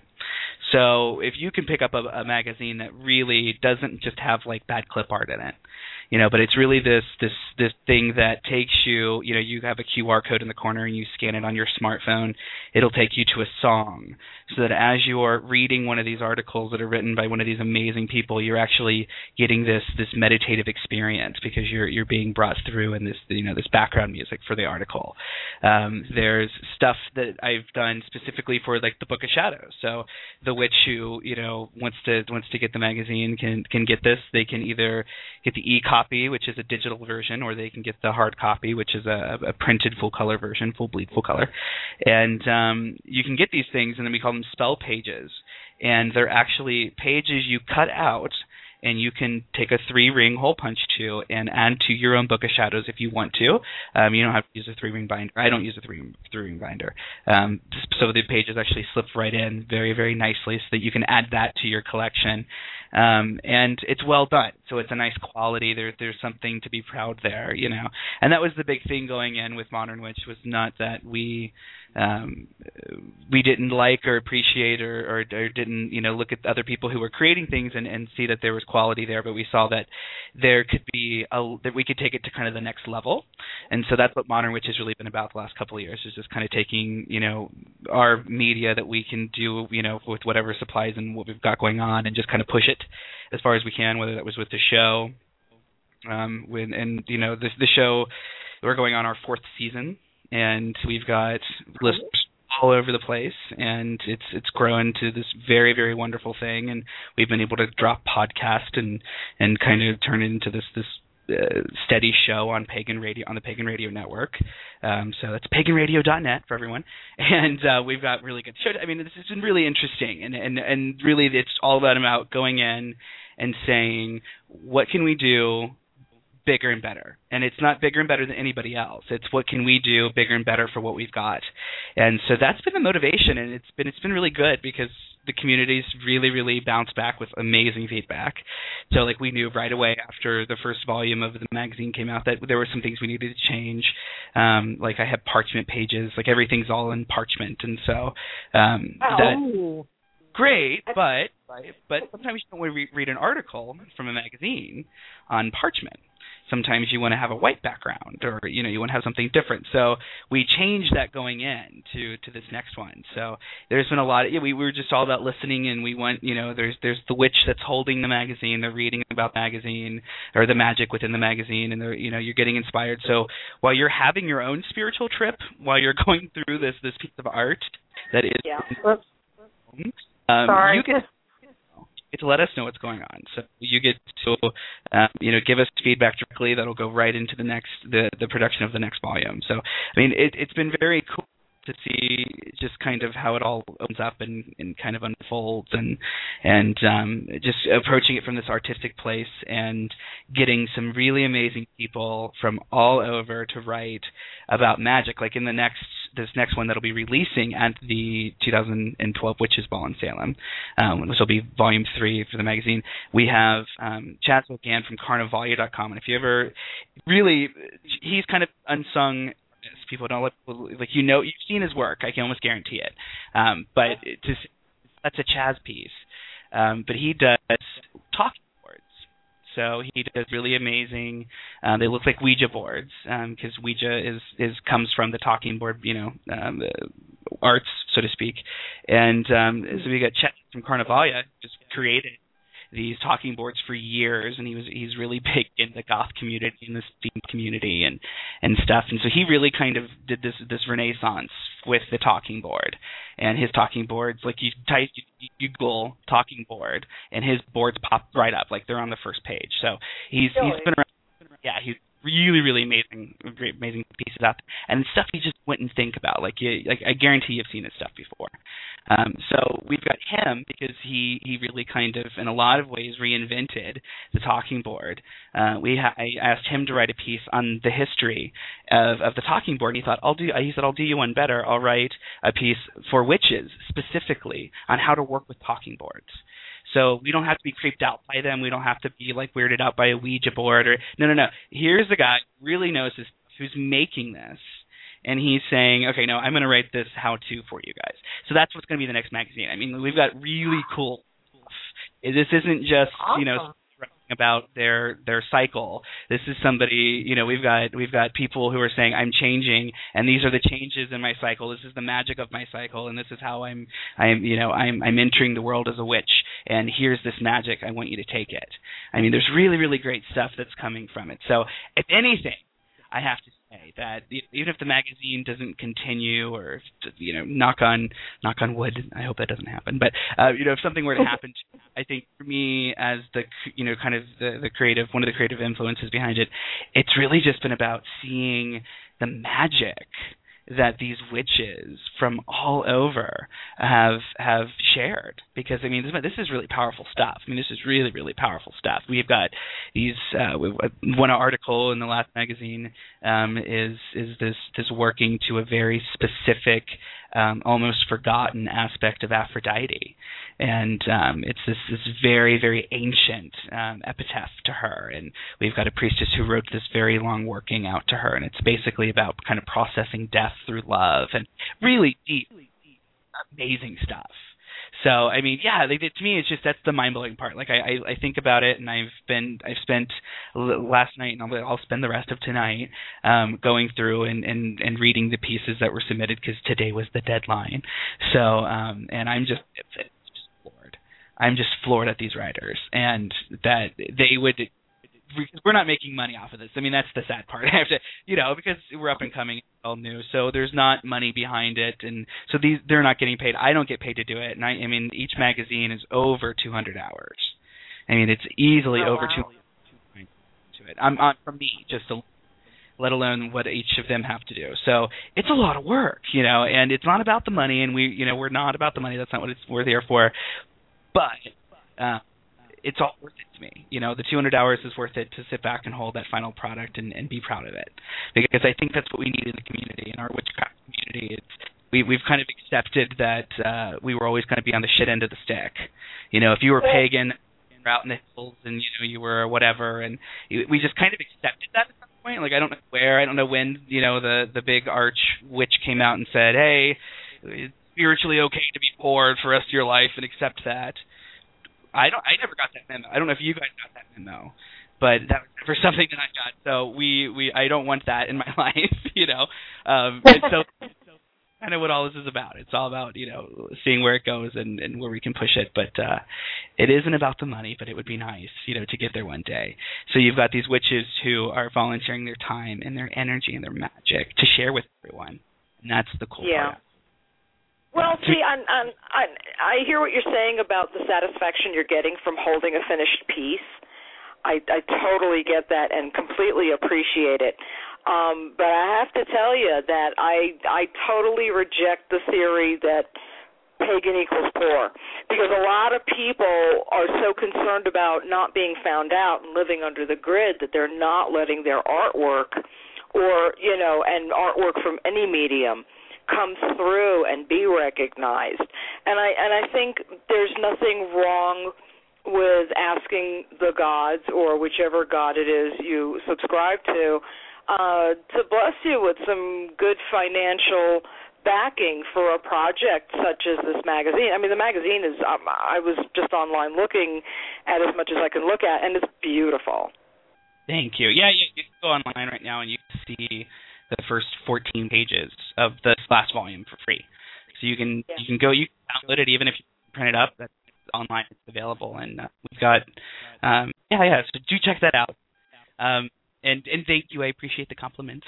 So if you can pick up a, a magazine that really doesn't just have like bad clip art in it, you know, but it's really this this this thing that takes you, you know, you have a Q R code in the corner and you scan it on your smartphone, it'll take you to a song, so that as you're reading one of these articles that are written by one of these amazing people, you're actually getting this this meditative experience because you're you're being brought through in this, you know, this background music for the article. Um, there's stuff that I've done specifically for like the Book of Shadows. So the witch who, you know, wants to wants to get the magazine can can get this. They can either get the e-copy, which is a digital version, or they can get the hard copy, which is a, a printed full color version, full bleed full color. And um, you can get these things, and then we call them spell pages. And they're actually pages you cut out, and you can take a three-ring hole punch to and add to your own Book of Shadows if you want to. Um, you don't have to use a three-ring binder. I don't use a three, three-ring binder. Um, so the pages actually slip right in very, very nicely so that you can add that to your collection. Um, and it's well done. So it's a nice quality. There, there's something to be proud there, you know. And that was the big thing going in with Modern Witch, was not that we um, we didn't like or appreciate or, or, or didn't, you know, look at other people who were creating things and, and see that there was quality there, but we saw that there could be a, that we could take it to kind of the next level. And so that's what Modern Witch has really been about the last couple of years, is just kind of taking, you know, our media that we can do, you know, with whatever supplies and what we've got going on, and just kind of push it as far as we can, whether that was with the show Um, when and you know the the show, we're going on our fourth season, and we've got listeners all over the place, and it's it's grown to this very, very wonderful thing, and we've been able to drop podcast and and kind of turn it into this this uh, steady show on Pagan Radio on the Pagan Radio Network. Um, so that's pagan radio dot net for everyone, and uh, we've got really good shows. I mean, this has been really interesting, and and and really, it's all about about going in and saying, what can we do bigger and better? And it's not bigger and better than anybody else. It's what can we do bigger and better for what we've got. And so that's been the motivation, and it's been it's been really good because the community's really, really bounced back with amazing feedback. So like we knew right away after the first volume of the magazine came out that there were some things we needed to change. Um, like I have parchment pages, like everything's all in parchment, and so um, oh. that great, but but sometimes you don't want to re- read an article from a magazine on parchment. Sometimes you want to have a white background, or you know you want to have something different. So we changed that going in to, to this next one. So there's been a lot of yeah, we, we were just all about listening, and we want you know there's there's the witch that's holding the magazine, they're reading about the magazine or the magic within the magazine, and they're you know you're getting inspired. So while you're having your own spiritual trip, while you're going through this this piece of art that is, yeah. um, Sorry. you get. get to let us know what's going on. So you get to, um, you know, give us feedback directly. That'll go right into the next, the, the production of the next volume. So, I mean, it, it's been very cool to see just kind of how it all opens up and, and kind of unfolds, and and um, just approaching it from this artistic place and getting some really amazing people from all over to write about magic. Like in the next this next one that'll be releasing at the two thousand twelve Witches Ball in Salem, um, which will be volume three for the magazine. We have um, Chaz McGann from Carnavalia dot com, and if you ever really, he's kind of unsung. People don't let people, like you know you've seen his work. I can almost guarantee it. Um, but it just, that's a Chaz piece. Um, but he does talking boards. So he does really amazing. Uh, they look like Ouija boards because um, Ouija is is comes from the talking board, you know, um, the arts, so to speak. And um, so we got Chaz from Carnavalia just created these talking boards for years, and he was he's really big in the goth community, in the steam community, and and stuff. And so he really kind of did this this renaissance with the talking board, and his talking boards, like you type you, you Google talking board, and his boards pop right up, like they're on the first page. So he's really? he's been around. Yeah, he's really really amazing, great amazing pieces out there, and stuff you just wouldn't think about. Like you, like I guarantee you've seen his stuff before. Um, so we've got him because he, he really kind of, in a lot of ways, reinvented the talking board. Uh, we ha- I asked him to write a piece on the history of, of the talking board, and he thought, I'll do. He said, I'll do you one better. I'll write a piece for witches specifically on how to work with talking boards. So we don't have to be creeped out by them. We don't have to be like weirded out by a Ouija board or no, no, no. Here's the guy who really knows this, who's making this. And he's saying, okay, no, I'm going to write this how-to for you guys. So that's what's going to be the next magazine. I mean, we've got really cool stuff. This isn't just, awesome. you know, writing about their their cycle. This is somebody, you know, we've got we've got people who are saying, I'm changing, and these are the changes in my cycle. This is the magic of my cycle, and this is how I'm, I'm, you know, I'm I'm entering the world as a witch. And here's this magic. I want you to take it. I mean, there's really, really great stuff that's coming from it. So, if anything, I have to say that even if the magazine doesn't continue, or if, you know, knock on knock on wood, I hope that doesn't happen. But uh, you know, if something were to happen, I think for me, as the you know, kind of the, the creative, one of the creative influences behind it, it's really just been about seeing the magic that these witches from all over have have shared. Because I mean, this, this is really powerful stuff. I mean, this is really really powerful stuff. We've got these. Uh, one article in the last magazine um, is is this this working to a very specific, um, almost forgotten aspect of Aphrodite, and um, it's this this very very ancient um, epitaph to her. And we've got a priestess who wrote this very long working out to her, and it's basically about kind of processing death through love, and really deep, amazing stuff. So I mean, yeah, like, to me, it's just that's the mind-blowing part. Like I, I, I think about it, and I've been, I've spent last night, and I'll, I'll spend the rest of tonight um, going through and, and, and reading the pieces that were submitted because today was the deadline. So, um, and I'm just, it's, it's just floored. I'm just floored at these writers, and that they would we're not making money off of this. I mean, that's the sad part. I have to, you know, because we're up and coming, it's all new, so there's not money behind it, and so these they're not getting paid. I don't get paid to do it, and I, I mean, each magazine is over two hundred hours. I mean, it's easily oh, over wow. two hundred to it. I'm on for me, just to, let alone what each of them have to do. So it's a lot of work, you know, and it's not about the money, and we, you know, we're not about the money. That's not what it's we're there for, but. Uh, It's all worth it to me. You know, the two hundred hours is worth it to sit back and hold that final product and, and be proud of it. Because I think that's what we need in the community, in our witchcraft community. It's, we, we've kind of accepted that uh, we were always going to be on the shit end of the stick. You know, if you were pagan, you were out in the hills, and, you know, you were whatever, and we just kind of accepted that at some point. Like, I don't know where, I don't know when, you know, the, the big arch witch came out and said, hey, it's spiritually okay to be poor for the rest of your life and accept that. I don't. I never got that memo. I don't know if you guys got that memo, but that was never something that I got. So we, we I don't want that in my life, you know. Um, and so, so kind of what all this is about. It's all about, you know, seeing where it goes and, and where we can push it. But uh, it isn't about the money, but it would be nice, you know, to get there one day. So you've got these witches who are volunteering their time and their energy and their magic to share with everyone, and that's the cool yeah. part. Well, see, I'm, I'm, I I hear what you're saying about the satisfaction you're getting from holding a finished piece. I, I totally get that and completely appreciate it. Um, but I have to tell you that I I totally reject the theory that pagan equals poor, because a lot of people are so concerned about not being found out and living under the grid that they're not letting their artwork or, you know, and artwork from any medium come through and be recognized. And I and I think there's nothing wrong with asking the gods, or whichever god it is you subscribe to, uh, to bless you with some good financial backing for a project such as this magazine. I mean, the magazine is, um, I was just online looking at as much as I can look at, and it's beautiful. Thank you. Yeah, you, you can go online right now and you can see the first fourteen pages of this last volume for free. So you can yeah. you can go, you can download it, even if you print it up. That's online, it's available, and uh, we've got um, yeah yeah. So do check that out. Um, and and thank you, I appreciate the compliments.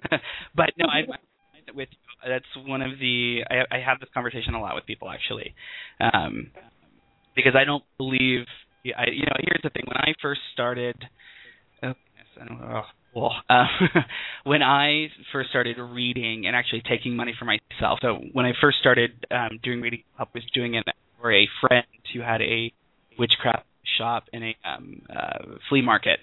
But no, I with you. That's one of the I, I have this conversation a lot with people actually, um, because I don't believe I, you know. Here's the thing: when I first started, oh, I don't know. Oh, Well, uh, when I first started reading and actually taking money for myself, so when I first started um, doing reading, I was doing it for a friend who had a witchcraft shop in a um, uh, flea market.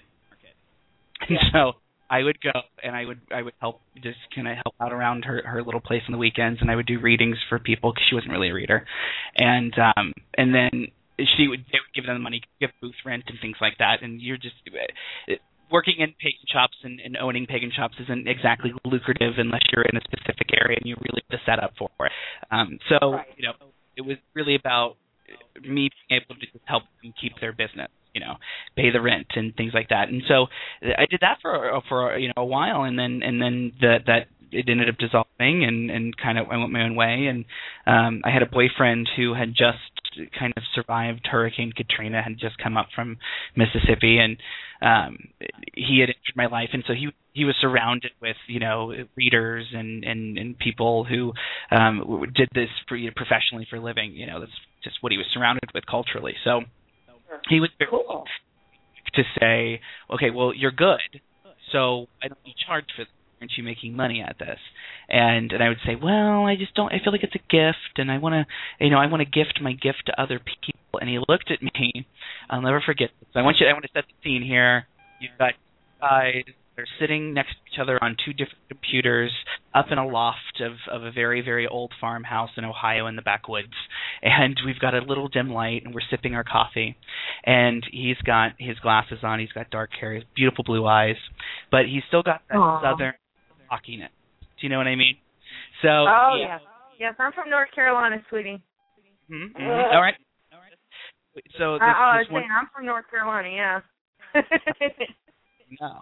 And yeah. so I would go and I would I would help just kind of help out around her, her little place on the weekends, and I would do readings for people because she wasn't really a reader, and um, and then she would they would give them the money, give booth rent and things like that, and you're just. It, Working in pagan shops and, and owning pagan shops isn't exactly lucrative unless you're in a specific area and you really have to set up for it. Um, so, right. you know, it was really about me being able to just help them keep their business, you know, pay the rent and things like that. And so I did that for for you know a while, and then and then that that it ended up dissolving, and, and kind of I went my own way. And um, I had a boyfriend who had just kind of survived Hurricane Katrina, had just come up from Mississippi, and um, he had entered my life, and so he he was surrounded with you know readers and and, and people who um, did this for, you know, professionally for a living. You know, that's just what he was surrounded with culturally. So he was very cool to say, okay, well, you're good, so I don't need to charge for this. Aren't you making money at this? And and I would say, well, I just don't. I feel like it's a gift, and I want to, you know, I want to gift my gift to other people. And he looked at me. I'll never forget this. I want you. I want to set the scene here. You've got guys. They're sitting next to each other on two different computers up in a loft of, of a very, very old farmhouse in Ohio in the backwoods. And we've got a little dim light, and we're sipping our coffee. And he's got his glasses on. He's got dark hair, beautiful blue eyes. But he's still got that Aww. southern cockiness. Do you know what I mean? So. Oh, yeah. yes. Yes, I'm from North Carolina, sweetie. Mm-hmm. Mm-hmm. All right. All right. So this, I, I was this one... saying, I'm from North Carolina, yeah. No.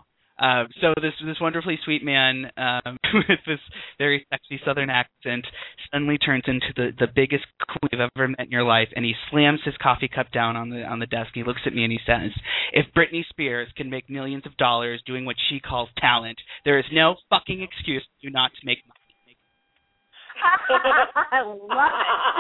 Um, so this this wonderfully sweet man um, with this very sexy Southern accent suddenly turns into the, the biggest queen you've ever met in your life, and he slams his coffee cup down on the on the desk. He looks at me and he says, "If Britney Spears can make millions of dollars doing what she calls talent, there is no fucking excuse for you not to make money." I love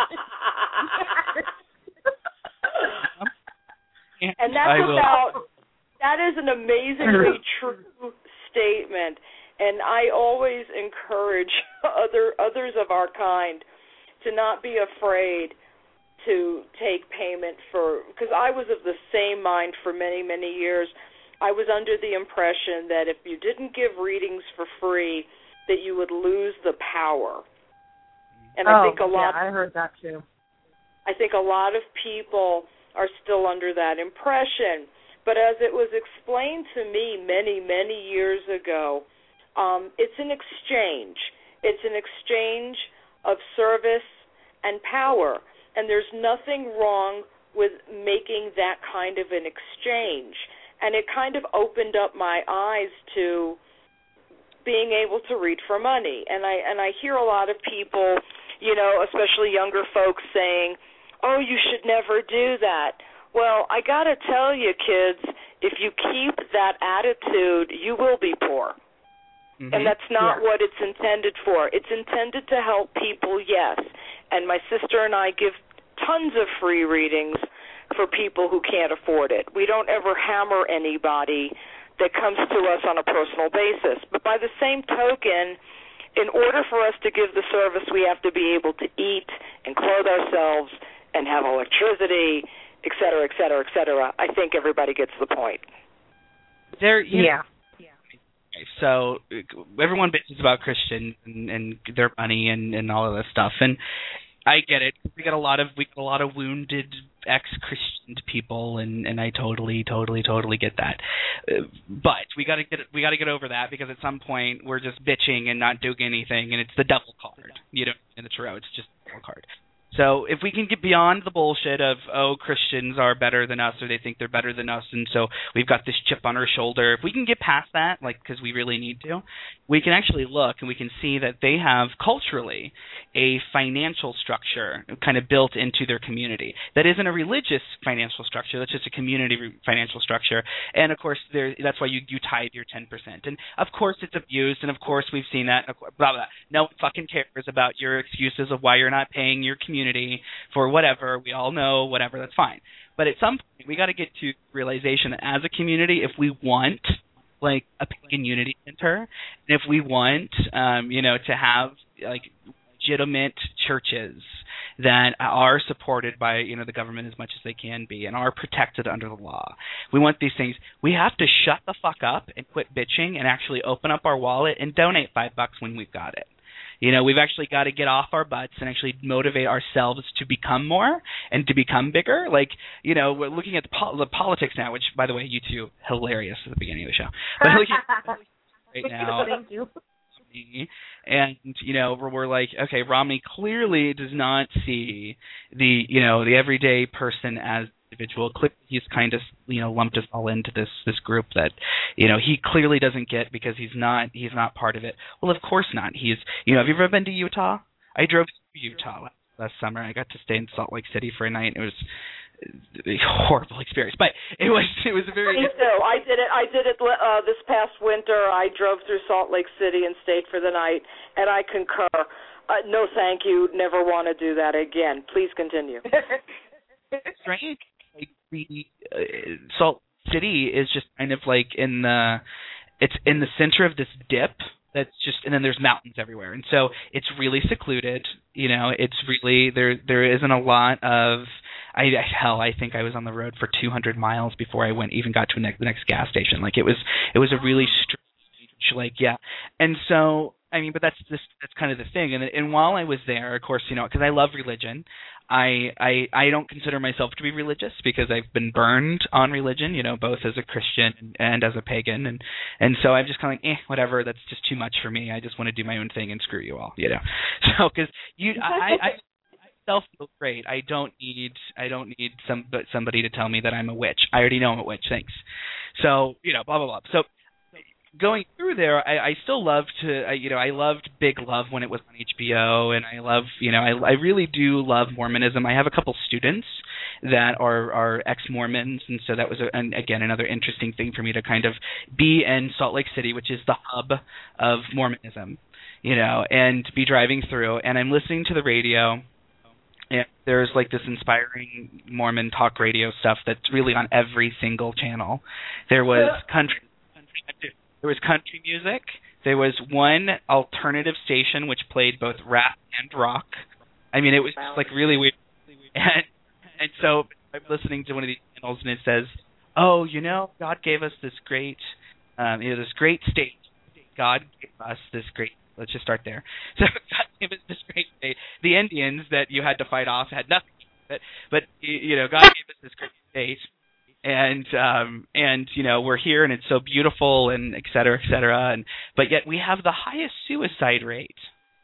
it. And that's about, that is an amazingly true statement. And I always encourage other others of our kind to not be afraid to take payment for, because I was of the same mind for many, many years. I was under the impression that if you didn't give readings for free, that you would lose the power. And oh, I think a lot yeah, I heard that too. I think a lot of people are still under that impression. But as it was explained to me many, many years ago, um, it's an exchange. It's an exchange of service and power. And there's nothing wrong with making that kind of an exchange. And it kind of opened up my eyes to being able to read for money. And I and I hear a lot of people, you know, especially younger folks saying, "Oh, you should never do that." Well, I got to tell you, kids, if you keep that attitude, you will be poor. Mm-hmm. And that's not yeah. what it's intended for. It's intended to help people, yes. And my sister and I give tons of free readings for people who can't afford it. We don't ever hammer anybody that comes to us on a personal basis. But by the same token, in order for us to give the service, we have to be able to eat and clothe ourselves and have electricity, et cetera, et cetera, et cetera. I think everybody gets the point. There, you yeah. know, so everyone bitches about Christians and, and their money and, and all of this stuff, and I get it. We got a lot of we got a lot of wounded ex-Christian people, and, and I totally, totally, totally get that. Uh, but we got to get we got to get over that, because at some point we're just bitching and not doing anything, and it's the devil card. You know, in the tarot, it's just the devil card. So if we can get beyond the bullshit of, oh, Christians are better than us, or they think they're better than us, and so we've got this chip on our shoulder, if we can get past that, like, because we really need to, we can actually look and we can see that they have culturally a financial structure kind of built into their community that isn't a religious financial structure. That's just a community financial structure. And of course, there, that's why you, you tithe your ten percent. And of course, it's abused, and of course, we've seen that. Blah, blah, blah. No one fucking cares about your excuses of why you're not paying your community for whatever. We all know whatever. That's fine. But at some point, we got to get to realization that as a community, if we want like a pagan unity center, and if we want, um, you know, to have like legitimate churches that are supported by, you know, the government as much as they can be and are protected under the law, we want these things. We have to shut the fuck up and quit bitching and actually open up our wallet and donate five bucks when we've got it. You know, we've actually got to get off our butts and actually motivate ourselves to become more and to become bigger. Like, you know, we're looking at the, pol- the politics now, which, by the way, you two, hilarious at the beginning of the show. But looking at right now, thank you. And, you know, we're, we're like, okay, Romney clearly does not see the, you know, the everyday person as individual. Clearly he's kind of, you know, lumped us all into this this group that, you know, he clearly doesn't get because he's not he's not part of it. Well, of course not. He's, you know, have you ever been to Utah? I drove to Utah last, last summer. I got to stay in Salt Lake City for a night. It was a horrible experience, but it was it was a very. Me too. I did it. I did it uh, this past winter. I drove through Salt Lake City and stayed for the night, and I concur. Uh, no, thank you. Never want to do that again. Please continue. Strange. Like the uh, Salt City is just kind of like in the, it's in the center of this dip that's just, and then there's mountains everywhere, and so it's really secluded. You know, it's really there. There isn't a lot of. I hell, I think I was on the road for two hundred miles before I went even got to ne- the next gas station. Like it was, it was a really strange, like yeah, and so. I mean, but that's just, that's kind of the thing. And and while I was there, of course, you know, because I love religion, I, I I don't consider myself to be religious because I've been burned on religion, you know, both as a Christian and, and as a pagan, and and so I'm just kind of like, eh, whatever. That's just too much for me. I just want to do my own thing and screw you all, you know. So because you, I, I, I self feel great. I don't need I don't need some somebody to tell me that I'm a witch. I already know I'm a witch. Thanks. So you know, blah blah blah. So. going through there, I, I still love to, I, you know, I loved Big Love when it was on H B O, and I love, you know, I, I really do love Mormonism. I have a couple students that are, are ex-Mormons, and so that was, a, and again, another interesting thing for me to kind of be in Salt Lake City, which is the hub of Mormonism, you know, and be driving through, and I'm listening to the radio, and there's like this inspiring Mormon talk radio stuff that's really on every single channel. There was country, country There was country music. There was one alternative station which played both rap and rock. I mean, it was just like really weird. And, and so I'm listening to one of these channels, and it says, "Oh, you know, God gave us this great, um, you know, this great state. God gave us this great." Let's just start there. So God gave us this great state. The Indians that you had to fight off had nothing to do with it, but you know, God gave us this great state. And um and you know, we're here and it's so beautiful and et cetera, et cetera, and but yet we have the highest suicide rate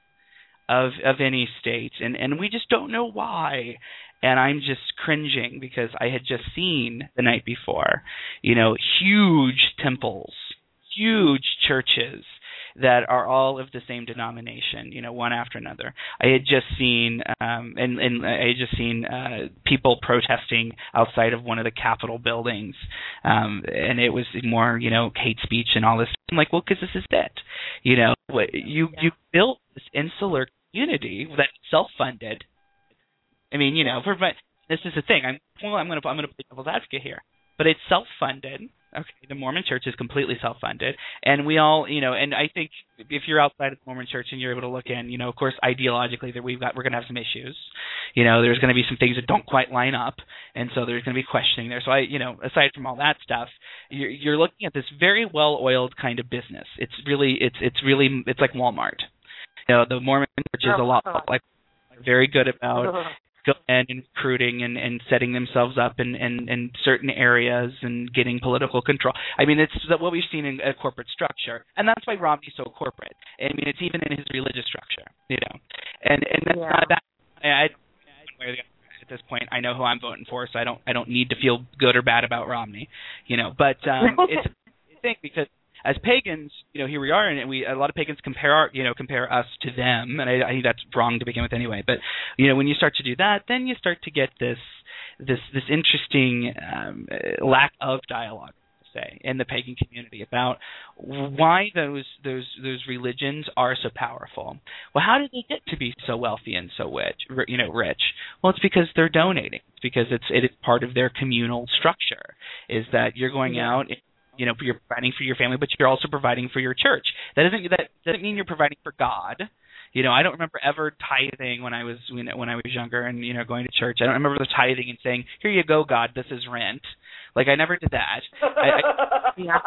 of of any state, and and we just don't know why. And I'm just cringing because I had just seen the night before, you know, huge temples, huge churches that are all of the same denomination, you know, one after another. I had just seen, um, and, and I had just seen uh, people protesting outside of one of the Capitol buildings, um, and it was more, you know, hate speech and all this. I'm like, well, because this is it, you know, what, you you built this insular community that's self-funded. I mean, you know, for, but this is the thing. I'm well, I'm going to I'm going to play devil's advocate here, but it's self-funded. Okay, the Mormon Church is completely self-funded, and we all, you know, and I think if you're outside of the Mormon Church and you're able to look in, you know, of course, ideologically, that we've got, we're going to have some issues, you know, there's going to be some things that don't quite line up, and so there's going to be questioning there. So I, you know, aside from all that stuff, you're, you're looking at this very well-oiled kind of business. It's really, it's, it's really, it's like Walmart. You know, the Mormon Church is a lot like very good about going and recruiting and, and setting themselves up in, in, in certain areas and getting political control. I mean, it's what we've seen in a corporate structure, and that's why Romney's so corporate. I mean, it's even in his religious structure, you know. And and that's yeah. not that. I, I at this point, I know who I'm voting for, so I don't I don't need to feel good or bad about Romney, you know. But um, it's a thing because as pagans, you know, here we are, and we a lot of pagans compare our, you know, compare us to them, and I, I think that's wrong to begin with anyway. But you know, when you start to do that, then you start to get this this this interesting um, lack of dialogue, say, in the pagan community about why those those those religions are so powerful. Well, how did they get to be so wealthy and so rich? You know, rich. Well, it's because they're donating. It's because it's it is part of their communal structure. Is that you're going yeah. out. And, you know, you're providing for your family, but you're also providing for your church. That doesn't that doesn't mean you're providing for God. You know, I don't remember ever tithing when I was you know, when I was younger and you know going to church. I don't remember the tithing and saying, "Here you go, God, this is rent." Like I never did that. I, I, yeah.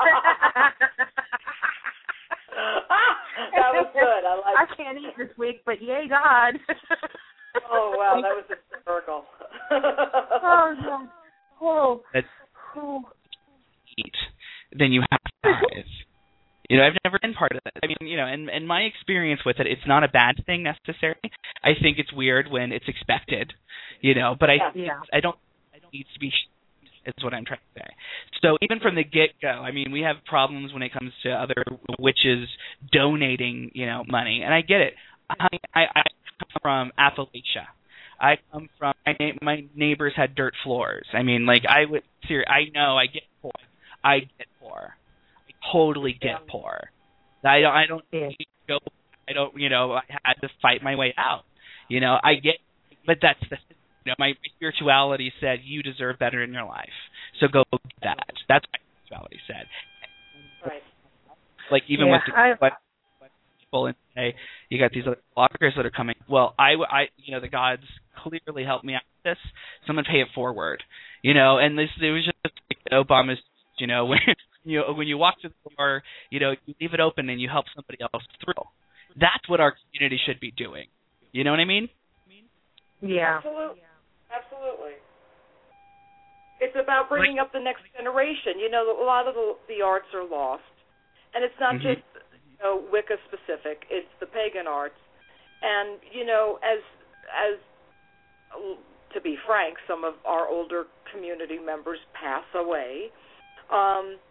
That was good. I like. I can't eat this week, but yay, God. Oh wow, that was hysterical. Oh no. Oh. That's, oh. Eat. Then you have to tithe. You know, I've never been part of it. I mean, you know, and, and my experience with it, it's not a bad thing necessarily. I think it's weird when it's expected, you know, but I yeah. I don't it needs to be is what I'm trying to say. So even from the get-go, I mean, we have problems when it comes to other witches donating, you know, money, and I get it. I I, I come from Appalachia. I come from my, my neighbors had dirt floors. I mean, like I would, seriously, I know I get poor. I get poor. I totally get yeah. poor. I don't. I don't yeah. need to go. I don't. You know, I had to fight my way out. You know, I get. But that's the. You know, my spirituality said you deserve better in your life, so go get that. That's what my spirituality said. Right. Like even yeah, with the I, what, people and say you got these other bloggers that are coming. Well, I, I, you know, the gods clearly helped me out with this. Someone pay it forward. You know, and this it was just like Obama's. You know, when you when you walk to the door, you know, you leave it open and you help somebody else through. That's what our community should be doing. You know what I mean? Yeah. Absolutely. Absolutely. It's about bringing like, up the next generation. You know, a lot of the, the arts are lost, and it's not mm-hmm. just you know Wicca specific. It's the pagan arts, and you know, as as to be frank, some of our older community members pass away. Um,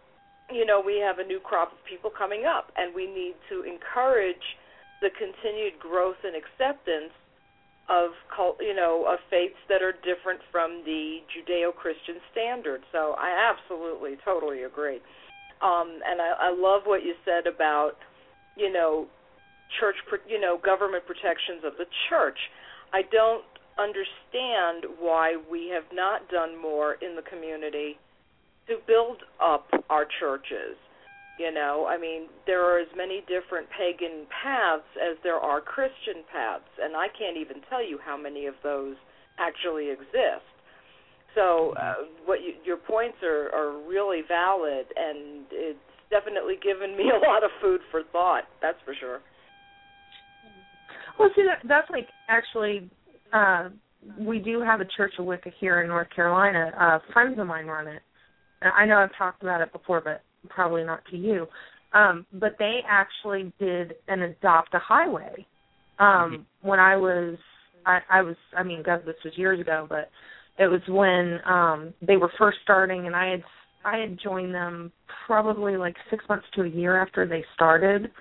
you know, we have a new crop of people coming up, and we need to encourage the continued growth and acceptance of, you know, of faiths that are different from the Judeo-Christian standard. So I absolutely, totally agree. Um, and I, I love what you said about, you know, church, you know, government protections of the church. I don't understand why we have not done more in the community to build up our churches. You know, I mean, there are as many different pagan paths as there are Christian paths, and I can't even tell you how many of those actually exist. So uh, what you, your points are, are really valid, and it's definitely given me a lot of food for thought, that's for sure. Well, see, that, that's like actually, uh, we do have a Church of Wicca here in North Carolina. Uh, friends of mine run it. I know I've talked about it before, but probably not to you. Um, but they actually did an Adopt a Highway. Um, mm-hmm. When I was, I, I was, I mean, God, this was years ago, but it was when um, they were first starting, and I had, I had joined them probably like six months to a year after they started.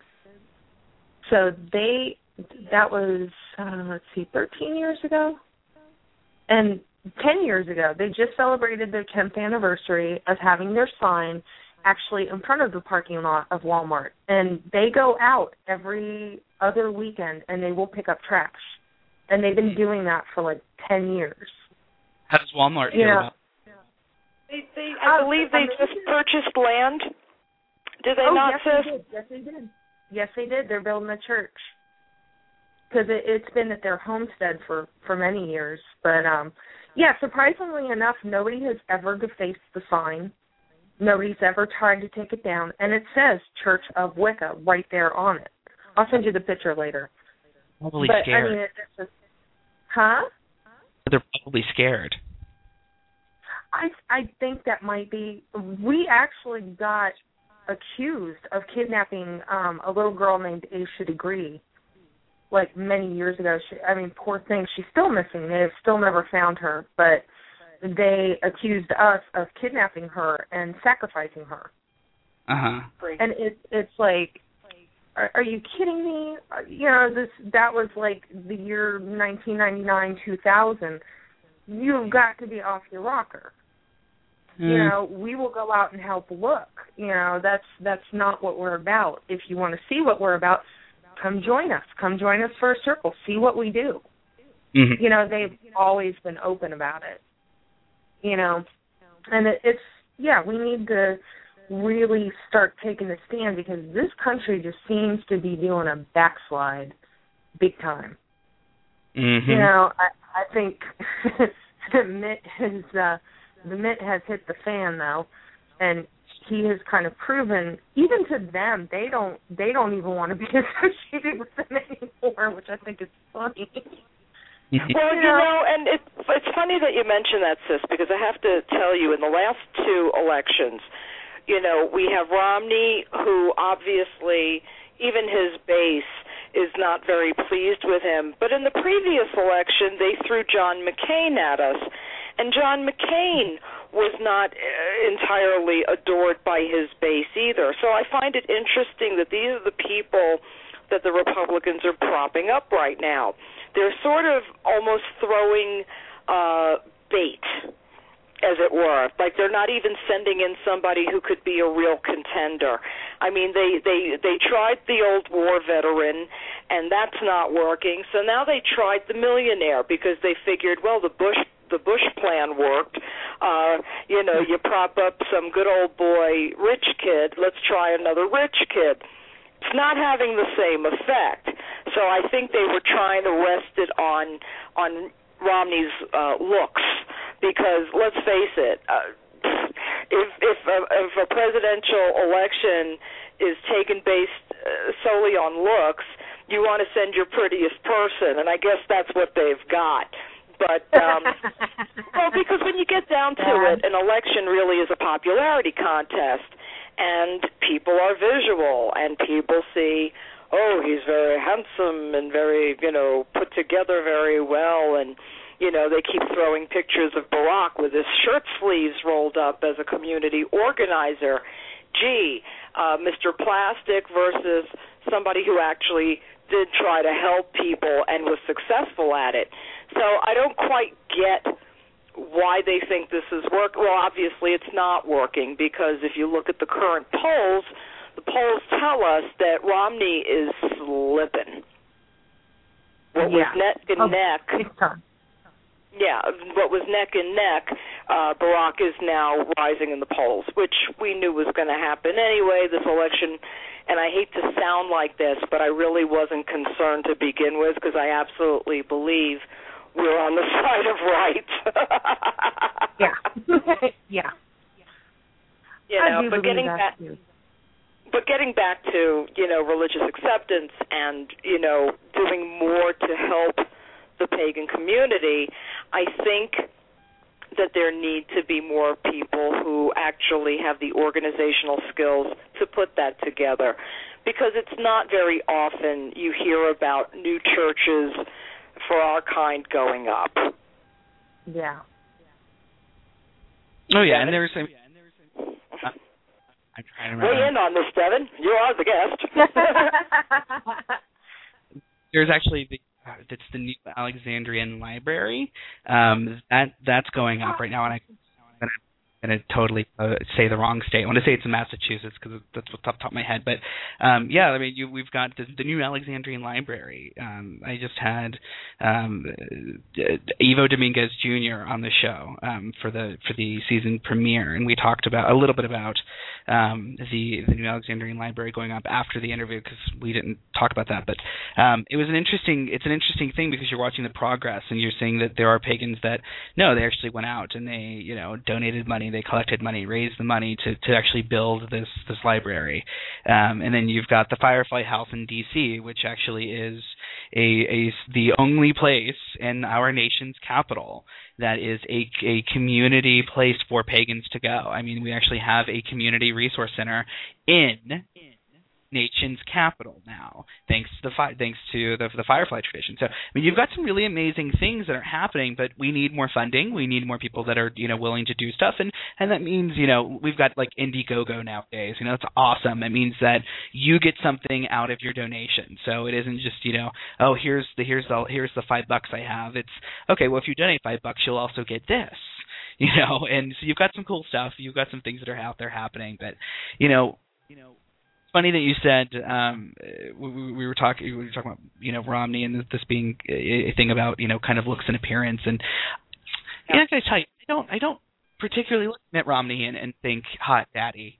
So they, that was, uh, let's see, thirteen years ago? And ten years ago, they just celebrated their tenth anniversary of having their sign actually in front of the parking lot of Walmart. And they go out every other weekend and they will pick up trash. And they've been doing that for like ten years. How does Walmart feel yeah. about it? They, they, I believe they just purchased land. Did they oh, not, yes, sis? They did. Yes, they did. Yes, they did. They're building a church. Because it, it's been at their homestead for, for many years. But, um, yeah, surprisingly enough, nobody has ever defaced the sign. Nobody's ever tried to take it down. And it says Church of Wicca right there on it. I'll send you the picture later. Probably but, scared. I mean, it's just, huh? They're probably scared. I I think that might be. We actually got accused of kidnapping um, a little girl named Aisha Degree, like many years ago. She, I mean, poor thing. She's still missing. They have still never found her, but they accused us of kidnapping her and sacrificing her. Uh huh. And it's it's like, are, are you kidding me? You know, this that was like the year nineteen ninety-nine, two thousand. You've got to be off your rocker. Mm. You know, we will go out and help look. You know, that's that's not what we're about. If you want to see what we're about, come join us. Come join us for a circle. See what we do. Mm-hmm. You know, they've always been open about it. You know, and it, it's, yeah, we need to really start taking a stand because this country just seems to be doing a backslide big time. Mm-hmm. You know, I, I think the mitt has uh, the mitt has hit the fan though, and he has kind of proven even to them they don't they don't even want to be associated with them anymore, which I think is funny. Well, you know, and it, it's funny that you mention that, sis, because I have to tell you, in the last two elections, you know, we have Romney, who obviously, even his base is not very pleased with him. But in the previous election, they threw John McCain at us, and John McCain was not entirely adored by his base either. So I find it interesting that these are the people that the Republicans are propping up right now. They're sort of almost throwing uh, bait, as it were. Like they're not even sending in somebody who could be a real contender. I mean, they, they, they tried the old war veteran, and that's not working. So now they tried the millionaire because they figured, well, the Bush the Bush plan worked. Uh, you know, you prop up some good old boy rich kid. Let's try another rich kid. It's not having the same effect. So I think they were trying to rest it on on Romney's uh, looks, because let's face it, uh, if if a, if a presidential election is taken based uh, solely on looks, you want to send your prettiest person, and I guess that's what they've got. But, um, well, because when you get down to yeah. it, an election really is a popularity contest, and people are visual, and people see, oh, he's very handsome and very, you know, put together very well, and, you know, they keep throwing pictures of Barack with his shirt sleeves rolled up as a community organizer. gee, uh, Mister Plastic versus somebody who actually did try to help people and was successful at it. So I don't quite get why they think this is working. Well, obviously it's not working, because if you look at the current polls, the polls tell us that Romney is slipping. What yeah. was neck and oh, neck, yeah, what was neck and neck, uh, Barack is now rising in the polls, which we knew was going to happen anyway, this election. And I hate to sound like this, but I really wasn't concerned to begin with, because I absolutely believe we're on the side of right. yeah. yeah. You know, but getting back, too. but getting back to, you know, religious acceptance and, you know, doing more to help the pagan community, I think that there need to be more people who actually have the organizational skills to put that together, because it's not very often you hear about new churches for our kind going up. Yeah. Oh, yeah, and there was some... Uh, I'm trying to remember. Weigh in on this, Devin. You are the guest. There's actually the... It's the New Alexandrian Library. Um, that that's going up right now, and I, I'm going to totally uh, say the wrong state. I want to say it's in Massachusetts because that's what's off the top of my head. But um, yeah, I mean, you, we've got the, the New Alexandrian Library. Um, I just had um, Ivo Dominguez Junior on the show um, for the for the season premiere, and we talked about a little bit about um, the the New Alexandrian Library going up after the interview, because we didn't talk about that. But um, it was an interesting it's an interesting thing, because you're watching the progress and you're seeing that there are pagans that no, they actually went out and they you know donated money, they collected money, raised the money to, to actually build this this library. Um, and then you've got the Firefly House in D C, which actually is a, a the only place in our nation's capital that is a, a community place for pagans to go. I mean, we actually have a community resource center in nation's capital now, thanks to the fi- thanks to the, the Firefly tradition. So, I mean, you've got some really amazing things that are happening, but we need more funding. We need more people that are, you know, willing to do stuff, and and that means, you know, we've got like Indiegogo nowadays. You know, it's awesome. It means that you get something out of your donation. So it isn't just, you know, oh, here's the here's the here's the five bucks I have. It's okay. Well, if you donate five bucks, you'll also get this. You know, and so you've got some cool stuff. You've got some things that are out there happening, but you know, you know. Funny that you said um, we, we were talking. We were talking about you know Romney and this being a thing about you know kind of looks and appearance. And yeah. You know, I gotta tell you, I don't. I don't particularly look at Mitt Romney and, and think hot daddy.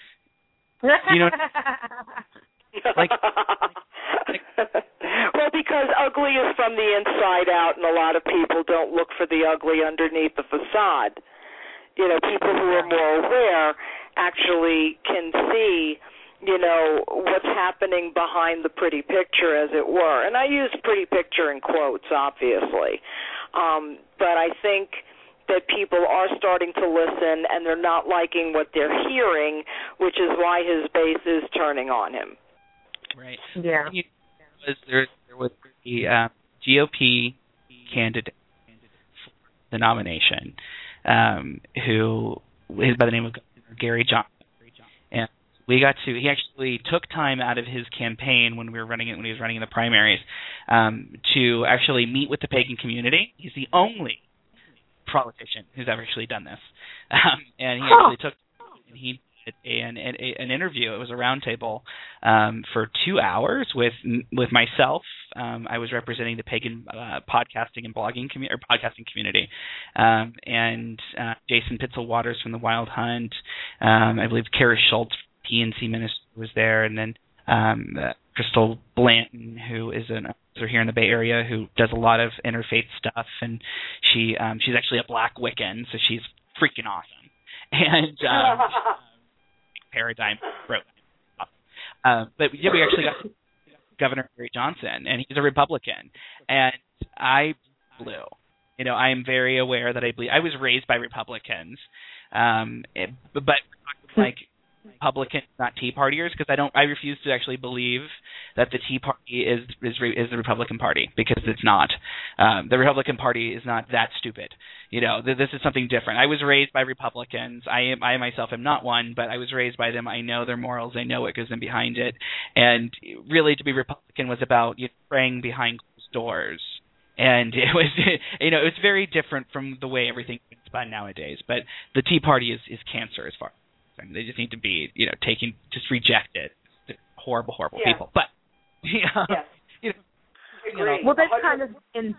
You know, like, like. Well, because ugly is from the inside out, and a lot of people don't look for the ugly underneath the facade. You know, people who are more aware actually can see, you know, what's happening behind the pretty picture, as it were. And I use pretty picture in quotes, obviously. Um, but I think that people are starting to listen, and they're not liking what they're hearing, which is why his base is turning on him. Right. Yeah. Was there, there was the uh, G O P candidate for the nomination, um, who is by the name of Gary Johnson. And we got to, he actually took time out of his campaign when we were running it, when he was running in the primaries, um, to actually meet with the pagan community. He's the only politician who's ever actually done this. Um, and he actually took, and he did an, an, an interview. It was a roundtable um, for two hours with with myself. Um, I was representing the pagan uh, podcasting and blogging community, or podcasting community, um, and uh, Jason Pitzel-Waters from the Wild Hunt. Um, I believe Kara Schultz, P N C minister, was there, and then um, uh, Crystal Blanton, who is an officer here in the Bay Area who does a lot of interfaith stuff, and she um, she's actually a Black Wiccan, so she's freaking awesome. And um, Paradigm wrote. Uh, but yeah, we actually got Governor Gary Johnson, and he's a Republican, and I blew. You know, I am very aware that I believe. I was raised by Republicans, um, it, but like Republicans, not Tea Partiers, because I don't. I refuse to actually believe that the Tea Party is is, is the Republican Party, because it's not. Um, the Republican Party is not that stupid. You know, th- this is something different. I was raised by Republicans. I am, I myself am not one, but I was raised by them. I know their morals. I know what goes in behind it. And really, to be Republican was about, you know, praying behind closed doors. And it was, you know, it's very different from the way everything is spun nowadays. But the Tea Party is, is cancer as far. I mean, they just need to be, you know, taken, just rejected. Horrible, horrible yeah. people. But, you know, yes. you know, you know, well, that's kind of in.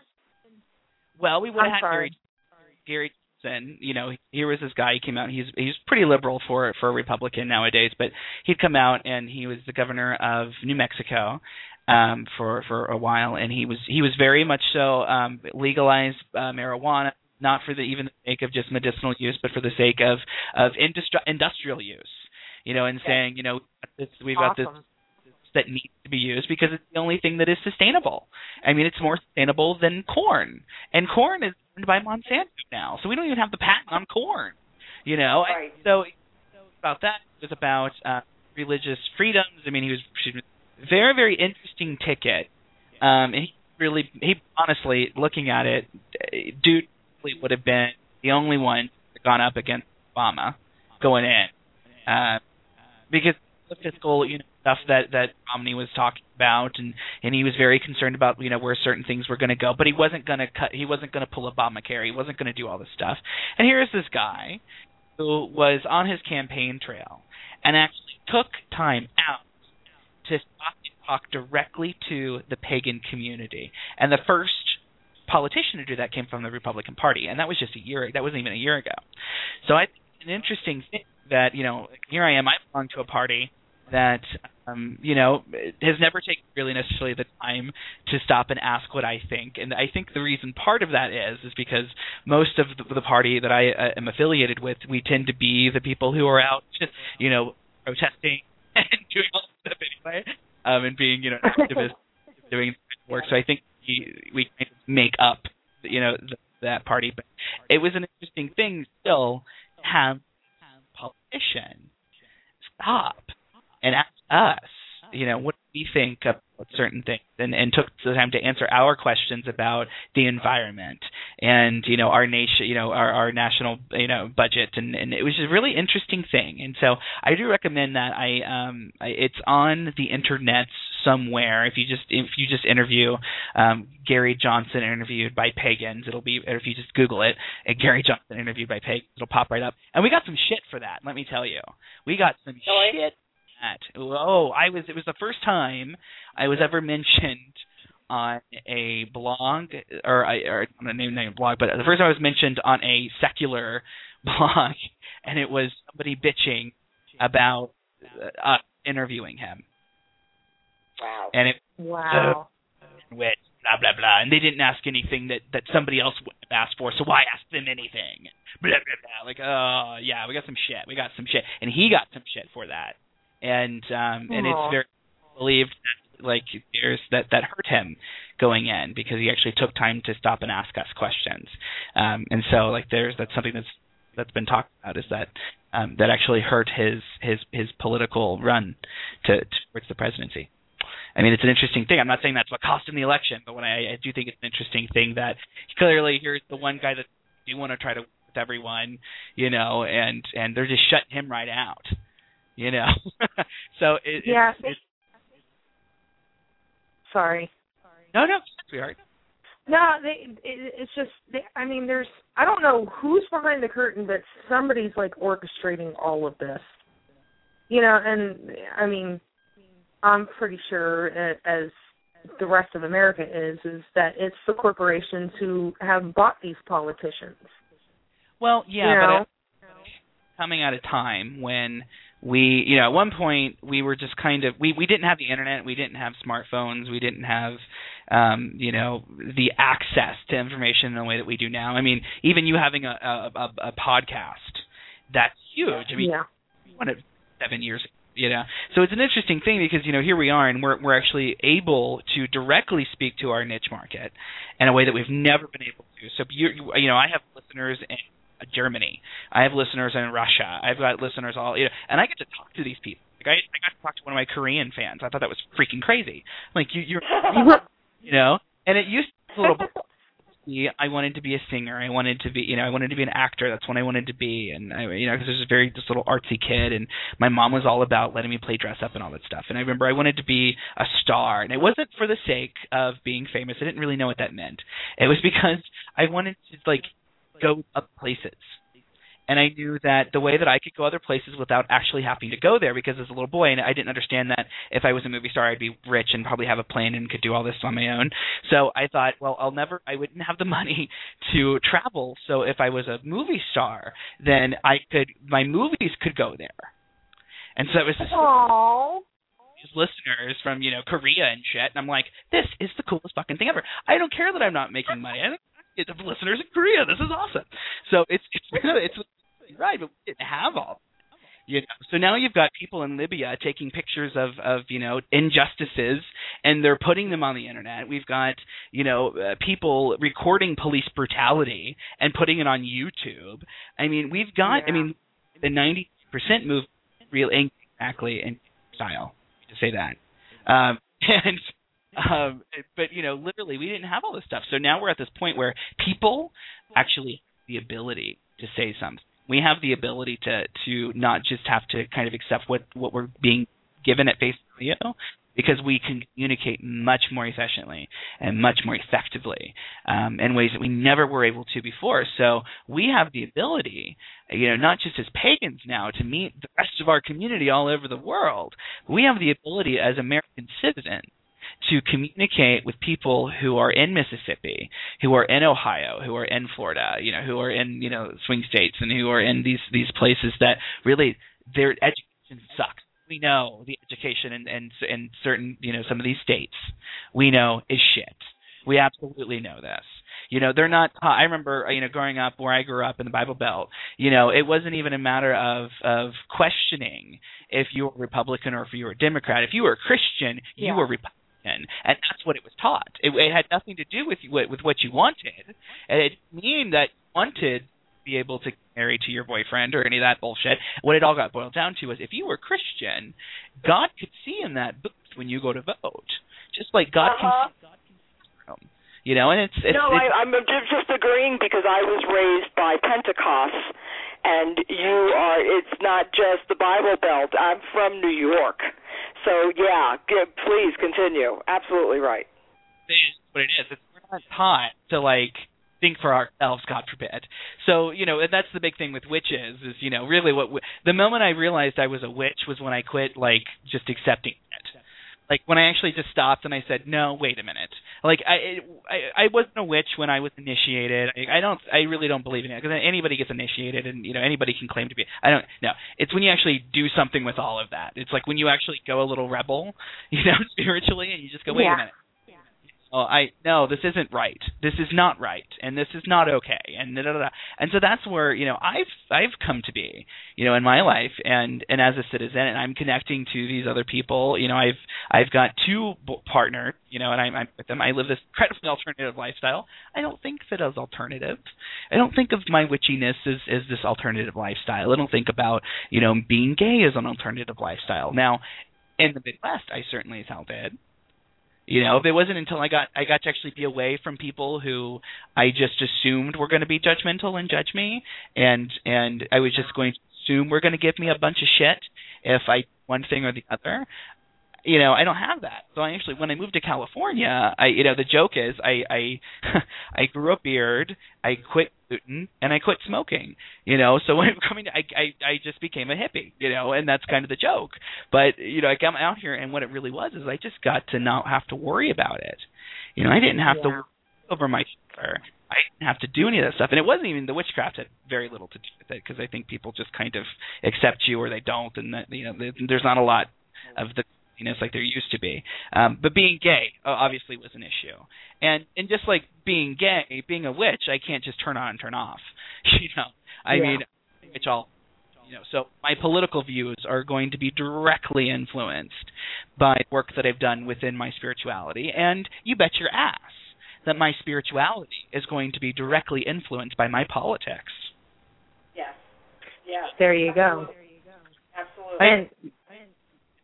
Well, we would have I'm had sorry. Gary, Gary Johnson. You know, here was this guy. He came out. He's he's pretty liberal for for a Republican nowadays, but he'd come out and he was the governor of New Mexico um, for for a while, and he was he was very much so um, legalized uh, marijuana. Not for the even the sake of just medicinal use, but for the sake of of industri- industrial use. You know, and yes. saying, you know, this, we've Awesome. got this that needs to be used because it's the only thing that is sustainable. I mean, it's more sustainable than corn, and corn is owned by Monsanto now, so we don't even have the patent on corn. You know, right. and so about that it was about uh, religious freedoms. I mean, he was, he was a very, very interesting ticket, um, and he really, he honestly, looking at it, dude would have been the only one that gone up against Obama going in, uh, because the fiscal, you know, stuff that that Romney was talking about, and and he was very concerned about, you know, where certain things were going to go, but he wasn't going to cut, he wasn't going to pull Obamacare, he wasn't going to do all this stuff. And here is this guy who was on his campaign trail and actually took time out to stop and talk directly to the pagan community. And the first politician to do that came from the Republican Party, and that was just a year. That wasn't even a year ago. So I think it's an interesting thing that, you know, here I am. I belong to a party that, um, you know, has never taken really necessarily the time to stop and ask what I think. And I think the reason part of that is is because most of the, the party that I uh, am affiliated with, we tend to be the people who are out, just, you know, protesting and doing all this stuff anyway, um, and being, you know, activists, doing work. So I think we, we kind of make up, you know, the, that party. But it was an interesting thing still to have a politician stop and ask us, you know, what do we think about certain things, and, and took the time to answer our questions about the environment and, you know, our nation, you know, our, our national, you know, budget, and, and it was a really interesting thing. And so I do recommend that. I um, I, it's on the internet somewhere. If you just if you just interview um, Gary Johnson interviewed by pagans, it'll be. Or if you just Google it, and Gary Johnson interviewed by pagans, it'll pop right up. And we got some shit for that. Let me tell you, we got some Really? shit. At. Oh, I was. It was the first time I was ever mentioned on a blog, or I, or I'm gonna name name blog, but the first time I was mentioned on a secular blog, and it was somebody bitching about uh, interviewing him. Wow. And it Wow. uh, with blah blah blah, and they didn't ask anything that, that somebody else would have asked for, so why ask them anything? Blah blah blah. Like, oh yeah, we got some shit. We got some shit, and he got some shit for that. And um, and it's very believed that, like, there's that that hurt him going in because he actually took time to stop and ask us questions. Um, and so like there's that's something that's that's been talked about, is that um, that actually hurt his his his political run to towards the presidency. I mean, it's an interesting thing. I'm not saying that's what cost him the election, but when I, I do think it's an interesting thing that clearly here's the one guy that do want to try to work with everyone, you know, and and they're just shutting him right out. You know, so it, yeah. It's, it's, Sorry. no, no, sweetheart. No, they, it, it's just. They, I mean, there's. I don't know who's behind the curtain, but somebody's like orchestrating all of this. You know, and I mean, I'm pretty sure, as the rest of America is, is that it's the corporations who have bought these politicians. Well, yeah, you know? but it, coming at a time when we, you know, at one point we were just kind of, we, we didn't have the internet, we didn't have smartphones, we didn't have, um, you know, the access to information in the way that we do now. I mean, even you having a, a, a, a podcast, that's huge. I mean, yeah. one of seven years ago. You know, so it's an interesting thing because, you know, here we are and we're we're actually able to directly speak to our niche market in a way that we've never been able to. So you you know, I have listeners in Germany, I have listeners in Russia, I've got listeners all, you know, and I get to talk to these people Like I, I got to talk to one of my Korean fans. I thought that was freaking crazy. Like you, you're, you know, and it used to be a little. I wanted to be a singer. I wanted to be, you know, I wanted to be an actor. That's what I wanted to be. And I, you know, because I was a very this little artsy kid, and my mom was all about letting me play dress up and all that stuff. And I remember I wanted to be a star, and it wasn't for the sake of being famous. I didn't really know what that meant. It was because I wanted to like go up places. And I knew that the way that I could go other places without actually having to go there, because as a little boy, and I didn't understand that if I was a movie star, I'd be rich and probably have a plane and could do all this on my own. So I thought, well, I'll never, I wouldn't have the money to travel. So if I was a movie star, then I could, my movies could go there. And so it was this, these listeners from, you know, Korea and shit. And I'm like, this is the coolest fucking thing ever. I don't care that I'm not making money. I get the listeners in Korea. This is awesome. So it's, it's, it's, right, but we didn't have all. You know, so now you've got people in Libya taking pictures of, of you know, injustices, and they're putting them on the internet. We've got, you know, uh, people recording police brutality and putting it on YouTube. I mean, we've got, yeah. I mean, the ninety percent move real exactly in style, to say that. Um, and um, but, you know, literally we didn't have all this stuff. So now we're at this point where people actually have the ability to say something. We have the ability to, to not just have to kind of accept what, what we're being given at face value, because we can communicate much more efficiently and much more effectively um, in ways that we never were able to before. So we have the ability, you know, not just as pagans now, to meet the rest of our community all over the world. We have the ability as American citizens to communicate with people who are in Mississippi, who are in Ohio, who are in Florida, you know, who are in, you know, swing states, and who are in these, these places that really their education sucks. We know the education in, in, in certain, you know, some of these states, we know is shit. We absolutely know this. You know, they're not, I remember, you know, growing up where I grew up in the Bible Belt, you know, it wasn't even a matter of, of questioning if you were Republican or if you were a Democrat. If you were a Christian, you yeah. were Republican. And that's what it was taught. It, it had nothing to do with with what you wanted. And it didn't mean that you wanted to be able to get married to your boyfriend or any of that bullshit. What it all got boiled down to was, if you were Christian, God could see in that booth when you go to vote, just like God uh-huh. can see. God can see. You know, and it's, it's no. It's, I, I'm just agreeing because I was raised by Pentecost, and you are. It's not just the Bible Belt. I'm from New York. So, yeah, please continue. Absolutely right. It's what it is. It's, we're not taught to, like, think for ourselves, God forbid. So, you know, and that's the big thing with witches is, you know, really what – the moment I realized I was a witch was when I quit, like, just accepting it. Like, when I actually just stopped and I said, no, wait a minute. Like, I I, I wasn't a witch when I was initiated. I, I don't – I really don't believe in it, because anybody gets initiated and, you know, anybody can claim to be – I don't – no. It's when you actually do something with all of that. It's like when you actually go a little rebel, you know, spiritually, and you just go, wait yeah. a minute. Oh, I no, this isn't right. This is not right, and this is not okay, and da, da, da. And so that's where, you know, I've I've come to be, you know, in my life, and, and as a citizen, and I'm connecting to these other people. You know, I've I've got two partners, you know, and I'm, I'm with them. I live this incredibly alternative lifestyle. I don't think of it as alternative. I don't think of my witchiness as as this alternative lifestyle. I don't think about, you know, being gay as an alternative lifestyle. Now, in the Midwest, I certainly felt it. You know, it wasn't until I got I got to actually be away from people who I just assumed were going to be judgmental and judge me, and and I was just going to assume were going to give me a bunch of shit if I one thing or the other. You know, I don't have that. So I actually, when I moved to California, I, you know, the joke is I, I, I grew a beard, I quit gluten, and I quit smoking. You know, so when I'm coming, to, I, I, I just became a hippie. You know, and that's kind of the joke. But you know, I come out here, and what it really was is I just got to not have to worry about it. You know, I didn't have yeah. to worry over my shoulder. I didn't have to do any of that stuff, and it wasn't even the witchcraft had very little to do with it, because I think people just kind of accept you or they don't, and that, you know, there's not a lot of the like there used to be. Um, but being gay obviously was an issue. And and just like being gay, being a witch, I can't just turn on and turn off. You know, I yeah. mean, it's all, you know, so my political views are going to be directly influenced by work that I've done within my spirituality. And you bet your ass that my spirituality is going to be directly influenced by my politics. Yes. Yeah. There you go. Absolutely. And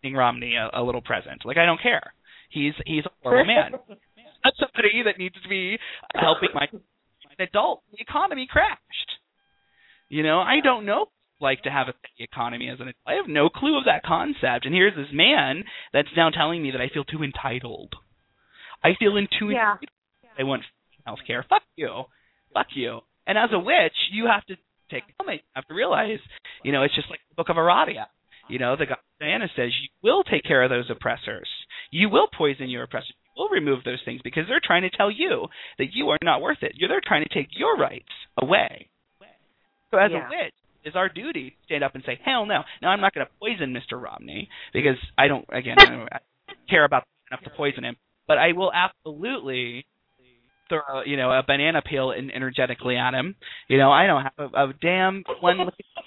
sending Romney a, a little present. Like, I don't care. He's he's a horrible man. That's somebody that needs to be helping my an adult. The economy crashed. You know, I don't know like to have a steady economy as an adult. I have no clue of that concept. And here's this man that's now telling me that I feel too entitled. I feel in too yeah. entitled. I want health care. Fuck you. Fuck you. And as a witch, you have to take a moment. You have to realize, you know, it's just like the Book of Aradia. You know, the God Diana says you will take care of those oppressors. You will poison your oppressors. You will remove those things because they're trying to tell you that you are not worth it. You're, they're trying to take your rights away. So as yeah. a witch, it's our duty to stand up and say, hell no. Now, I'm not going to poison Mister Romney because I don't, again, I don't care about enough to poison him. But I will absolutely throw, you know, a banana peel in energetically at him. You know, I don't have a, a damn one.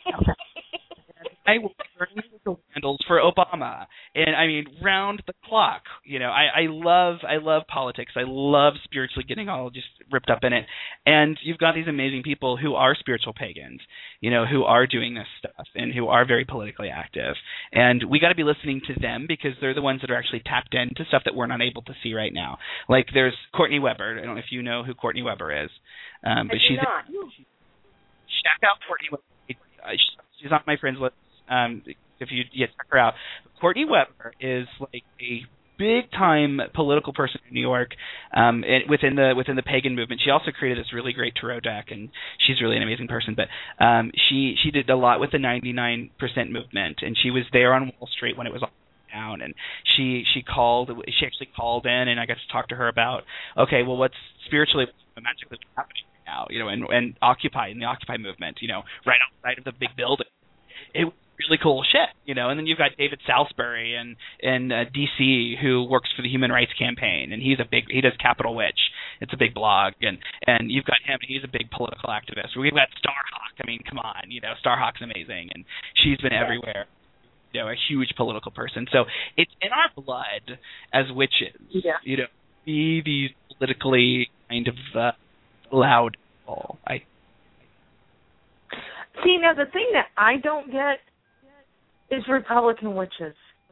I will burn the candles for Obama, and I mean, round the clock. You know, I, I love, I love politics. I love spiritually getting all just ripped up in it. And you've got these amazing people who are spiritual pagans, you know, who are doing this stuff and who are very politically active. And we got to be listening to them because they're the ones that are actually tapped into stuff that we're not able to see right now. Like there's Courtney Weber. I don't know if you know who Courtney Weber is, um, but I she's do not. check out Courtney Weber. She's on my friends list. Um, if you yeah, check her out, Courtney Weber is like a big-time political person in New York, um, it, within the within the pagan movement. She also created this really great tarot deck, and she's really an amazing person. But um, she she did a lot with the ninety-nine percent movement, and she was there on Wall Street when it was all down. And she she called. She actually called in, and I got to talk to her about okay, well, what's spiritually, magically happening right now, you know, and and Occupy and the Occupy movement, you know, right outside of the big building. It was really cool shit, you know. And then you've got David Salisbury in in uh, D C who works for the Human Rights Campaign, and he's a big he does Capital Witch. It's a big blog, and and you've got him. He's a big political activist. We've got Starhawk. I mean, come on, you know, Starhawk's amazing, and she's been everywhere. You know, a huge political person. So it's in our blood as witches. Yeah. You know, be these politically kind of uh, loud people. I. See, now the thing that I don't get is Republican witches.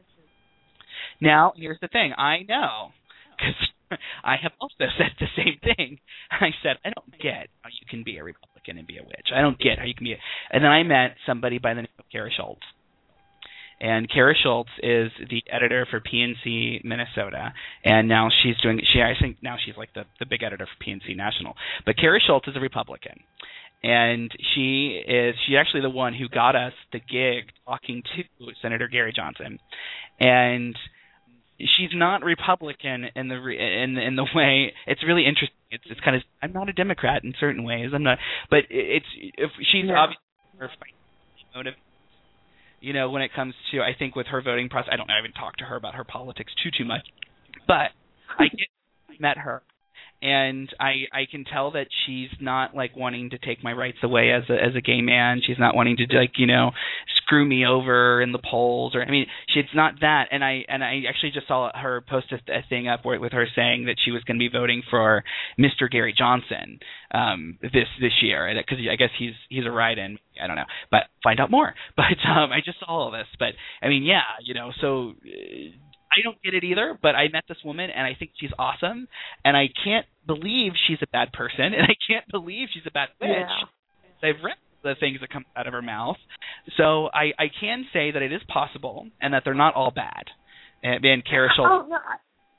Now, here's the thing. I know, because I have also said the same thing. I said, I don't get how you can be a Republican and be a witch. I don't get how you can be a... And then I met somebody by the name of Kara Schultz. And Kara Schultz is the editor for P N C Minnesota, and now she's doing. She, I think now she's like the the big editor for P N C National. But Kara Schultz is a Republican, and she is she actually the one who got us the gig talking to Senator Gary Johnson, and she's not Republican in the in in the way. It's really interesting. It's it's kind of I'm not a Democrat in certain ways. I'm not, but it's if she's yeah. obviously her motive. You know, when it comes to, I think with her voting process, I don't know, I haven't talked to her about her politics too, too much, but I get, met her, and I I can tell that she's not, like, wanting to take my rights away as a, as a gay man. She's not wanting to, like, you know, screw me over in the polls, or, I mean, she, it's not that, and I and I actually just saw her post a, a thing up where, with her saying that she was going to be voting for Mister Gary Johnson um, this this year, because I guess he's he's a write-in. I don't know, but find out more. But um, I just saw all this. But, I mean, yeah, you know, so uh, I don't get it either, but I met this woman, and I think she's awesome, and I can't believe she's a bad person, and I can't believe she's a bad witch. Yeah. I've read the things that come out of her mouth. So I, I can say that it is possible, and that they're not all bad. And, and Kara Schultz. Oh, no.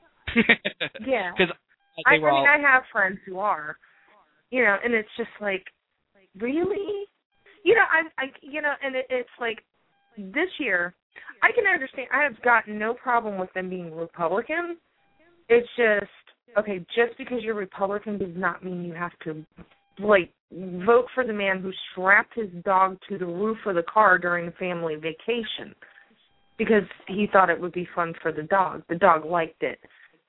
Yeah. Because I, I mean, all... I have friends who are, you know, and it's just like, really? You know, I, I, you know, and it, it's like this year, I can understand. I have got no problem with them being Republican. It's just okay. Just because you're Republican does not mean you have to, like, vote for the man who strapped his dog to the roof of the car during a family vacation because he thought it would be fun for the dog. The dog liked it.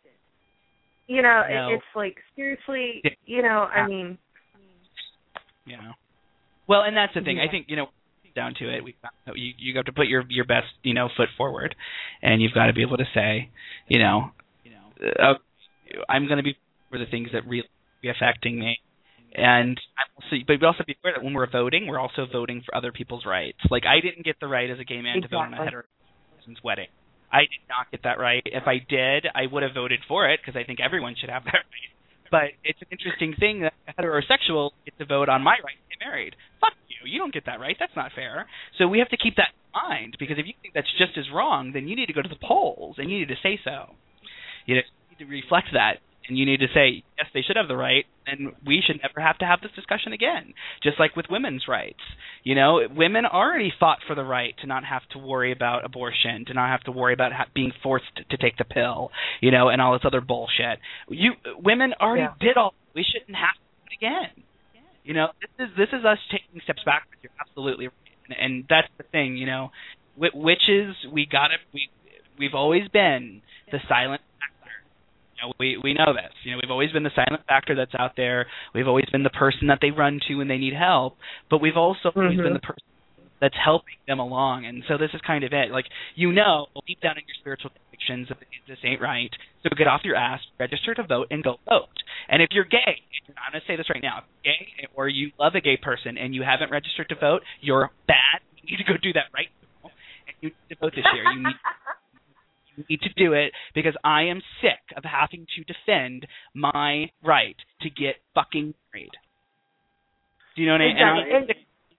You know, no. it's like seriously. You know, I mean. Yeah. Well, and that's the thing. Yeah. I think, you know, down to it, we you you have to put your your best, you know, foot forward, and you've got to be able to say, you know, you know, uh, I'm going to be for the things that really be affecting me, and I'm also, but we also be aware that when we're voting, we're also voting for other people's rights. Like I didn't get the right as a gay man exactly. to vote on a heterosexual person's wedding. I did not get that right. If I did, I would have voted for it because I think everyone should have that right. But it's an interesting thing that heterosexuals get to vote on my right to get married. Fuck you. You don't get that right. That's not fair. So we have to keep that in mind, because if you think that's just as wrong, then you need to go to the polls and you need to say so. You know, you need to reflect that, and you need to say, yes, they should have the right, and we should never have to have this discussion again, just like with women's rights. You know, women already fought for the right to not have to worry about abortion, to not have to worry about ha- being forced to take the pill, you know, and all this other bullshit. You Women already yeah. did all. We shouldn't have to do it again. You know, this is this is us taking steps backwards. You're absolutely right, and, and that's the thing. You know, witches, we got it. We we've always been the silent factor. You know, we we know this. You know, we've always been the silent factor that's out there. We've always been the person that they run to when they need help. But we've also mm-hmm. always been the person that's helping them along. And so this is kind of it. Like, you know, deep down in your spiritual convictions that this ain't right. So get off your ass, register to vote, and go vote. And if you're gay, I'm going to say this right now, if you're gay or you love a gay person and you haven't registered to vote, you're bad. You need to go do that right now. And you need to vote this year. You need You need to do it, because I am sick of having to defend my right to get fucking married. Do you know what I mean?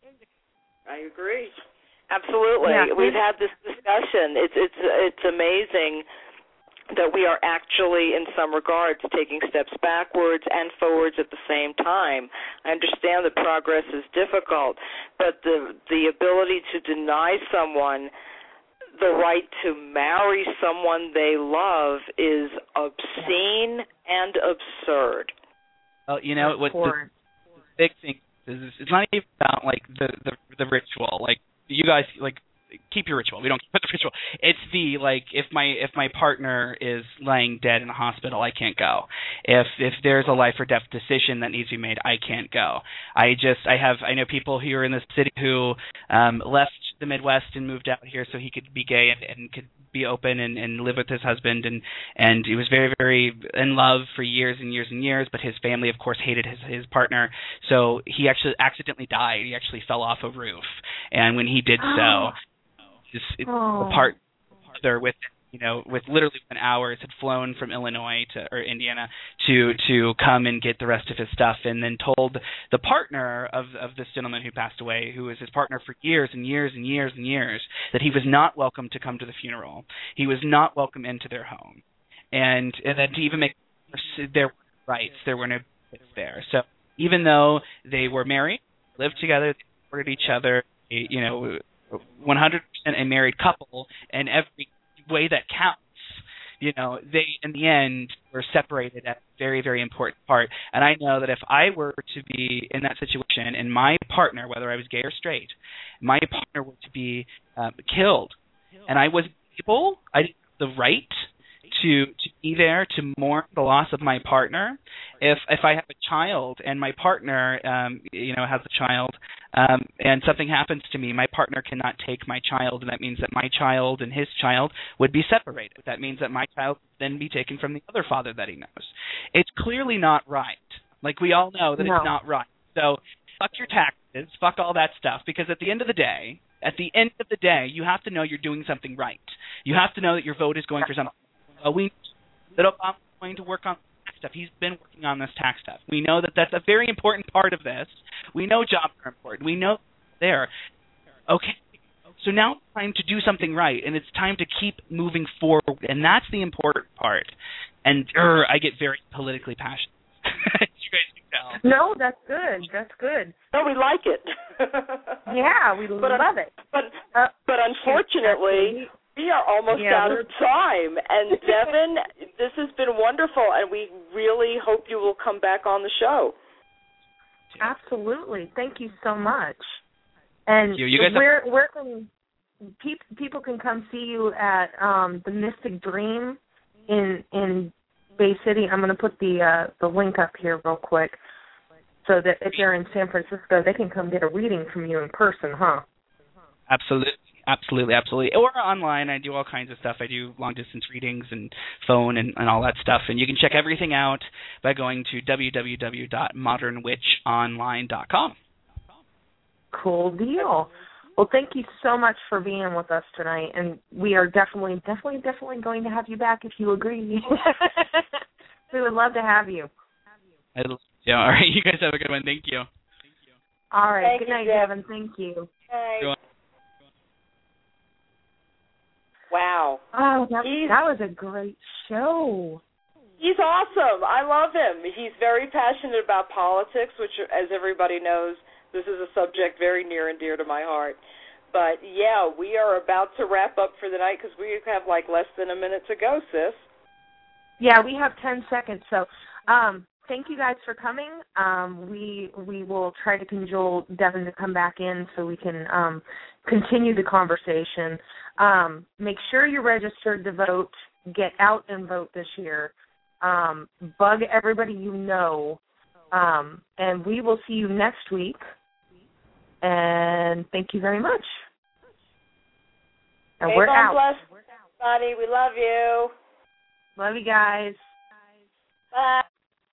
I agree. Absolutely. Yeah. We've had this discussion. It's it's it's amazing that we are actually, in some regards, taking steps backwards and forwards at the same time. I understand that progress is difficult, but the the ability to deny someone the right to marry someone they love is obscene and absurd. Well, you know, what the, the big thing is, it's not even about, like, the, the the ritual. Like, you guys, like, keep your ritual. We don't keep the ritual. It's the, like, if my if my partner is laying dead in a hospital, I can't go. If if there's a life or death decision that needs to be made, I can't go. I just, I have, I know people here in the city who um, left the Midwest and moved out here so he could be gay and, and could be open and, and live with his husband, and and he was very, very in love for years and years and years, but his family, of course, hated his his partner, so he actually accidentally died. He actually fell off a roof, and when he did so, his, his oh. part there with you know with literally within hours had flown from Illinois to or Indiana to to come and get the rest of his stuff, and then told the partner of of this gentleman who passed away, who was his partner for years and years and years and years, that he was not welcome to come to the funeral. He was not welcome into their home, and and then to even make there were rights, there were no rights there. So even though they were married, lived together, they supported each other, you know, one hundred percent a married couple, and every way that counts, you know, they in the end were separated at a very, very important part. And I know that if I were to be in that situation and my partner, whether I was gay or straight, my partner were to be um, killed, and I was able, I didn't have the right to to be there to mourn the loss of my partner. If if I have a child and my partner, um, you know, has a child, um, and something happens to me, my partner cannot take my child, and that means that my child and his child would be separated. That means that my child would then be taken from the other father that he knows. It's clearly not right. Like, we all know that no. it's not right. So fuck your taxes, fuck all that stuff, because at the end of the day, at the end of the day, you have to know you're doing something right. You have to know that your vote is going for something. Uh, we know that Obama's going to work on tax stuff. He's been working on this tax stuff. We know that that's a very important part of this. We know jobs are important. We know there. Okay, so now it's time to do something right, and it's time to keep moving forward, and that's the important part. And er, I get very politically passionate. You guys can tell. No, that's good. That's good. No, we like it. Yeah, we but, love it. But uh, but unfortunately, we are almost yeah, out of time. And Devin, this has been wonderful, and we really hope you will come back on the show. Absolutely. Thank you so much. And you. You guys where have- where can pe- people can come see you at um, the Mystic Dream in in Bay City? I'm going to put the uh, the link up here real quick, so that if they're in San Francisco, they can come get a reading from you in person, huh? Absolutely. Absolutely, absolutely. Or online, I do all kinds of stuff. I do long-distance readings and phone and, and all that stuff. And you can check everything out by going to w w w dot modern witch online dot com. Cool deal. Well, thank you so much for being with us tonight, and we are definitely, definitely, definitely going to have you back if you agree. We would love to have you. I'd, yeah, all right. You guys have a good one. Thank you. All right. Thank good you, night, Jeff. Devin. Thank you. Hey. Wow. Oh, that, He's- that was a great show. He's awesome. I love him. He's very passionate about politics, which, as everybody knows, this is a subject very near and dear to my heart. But, yeah, we are about to wrap up for the night because we have, like, less than a minute to go, sis. Yeah, we have ten seconds. So um, thank you guys for coming. Um, we we will try to cajole Devin to come back in so we can um, continue the conversation. Um, make sure you're registered to vote. Get out and vote this year. Um, bug everybody you know. Um, and we will see you next week. And thank you very much. And Hey, we're God out. bless everybody. We love you. Love you guys. Bye.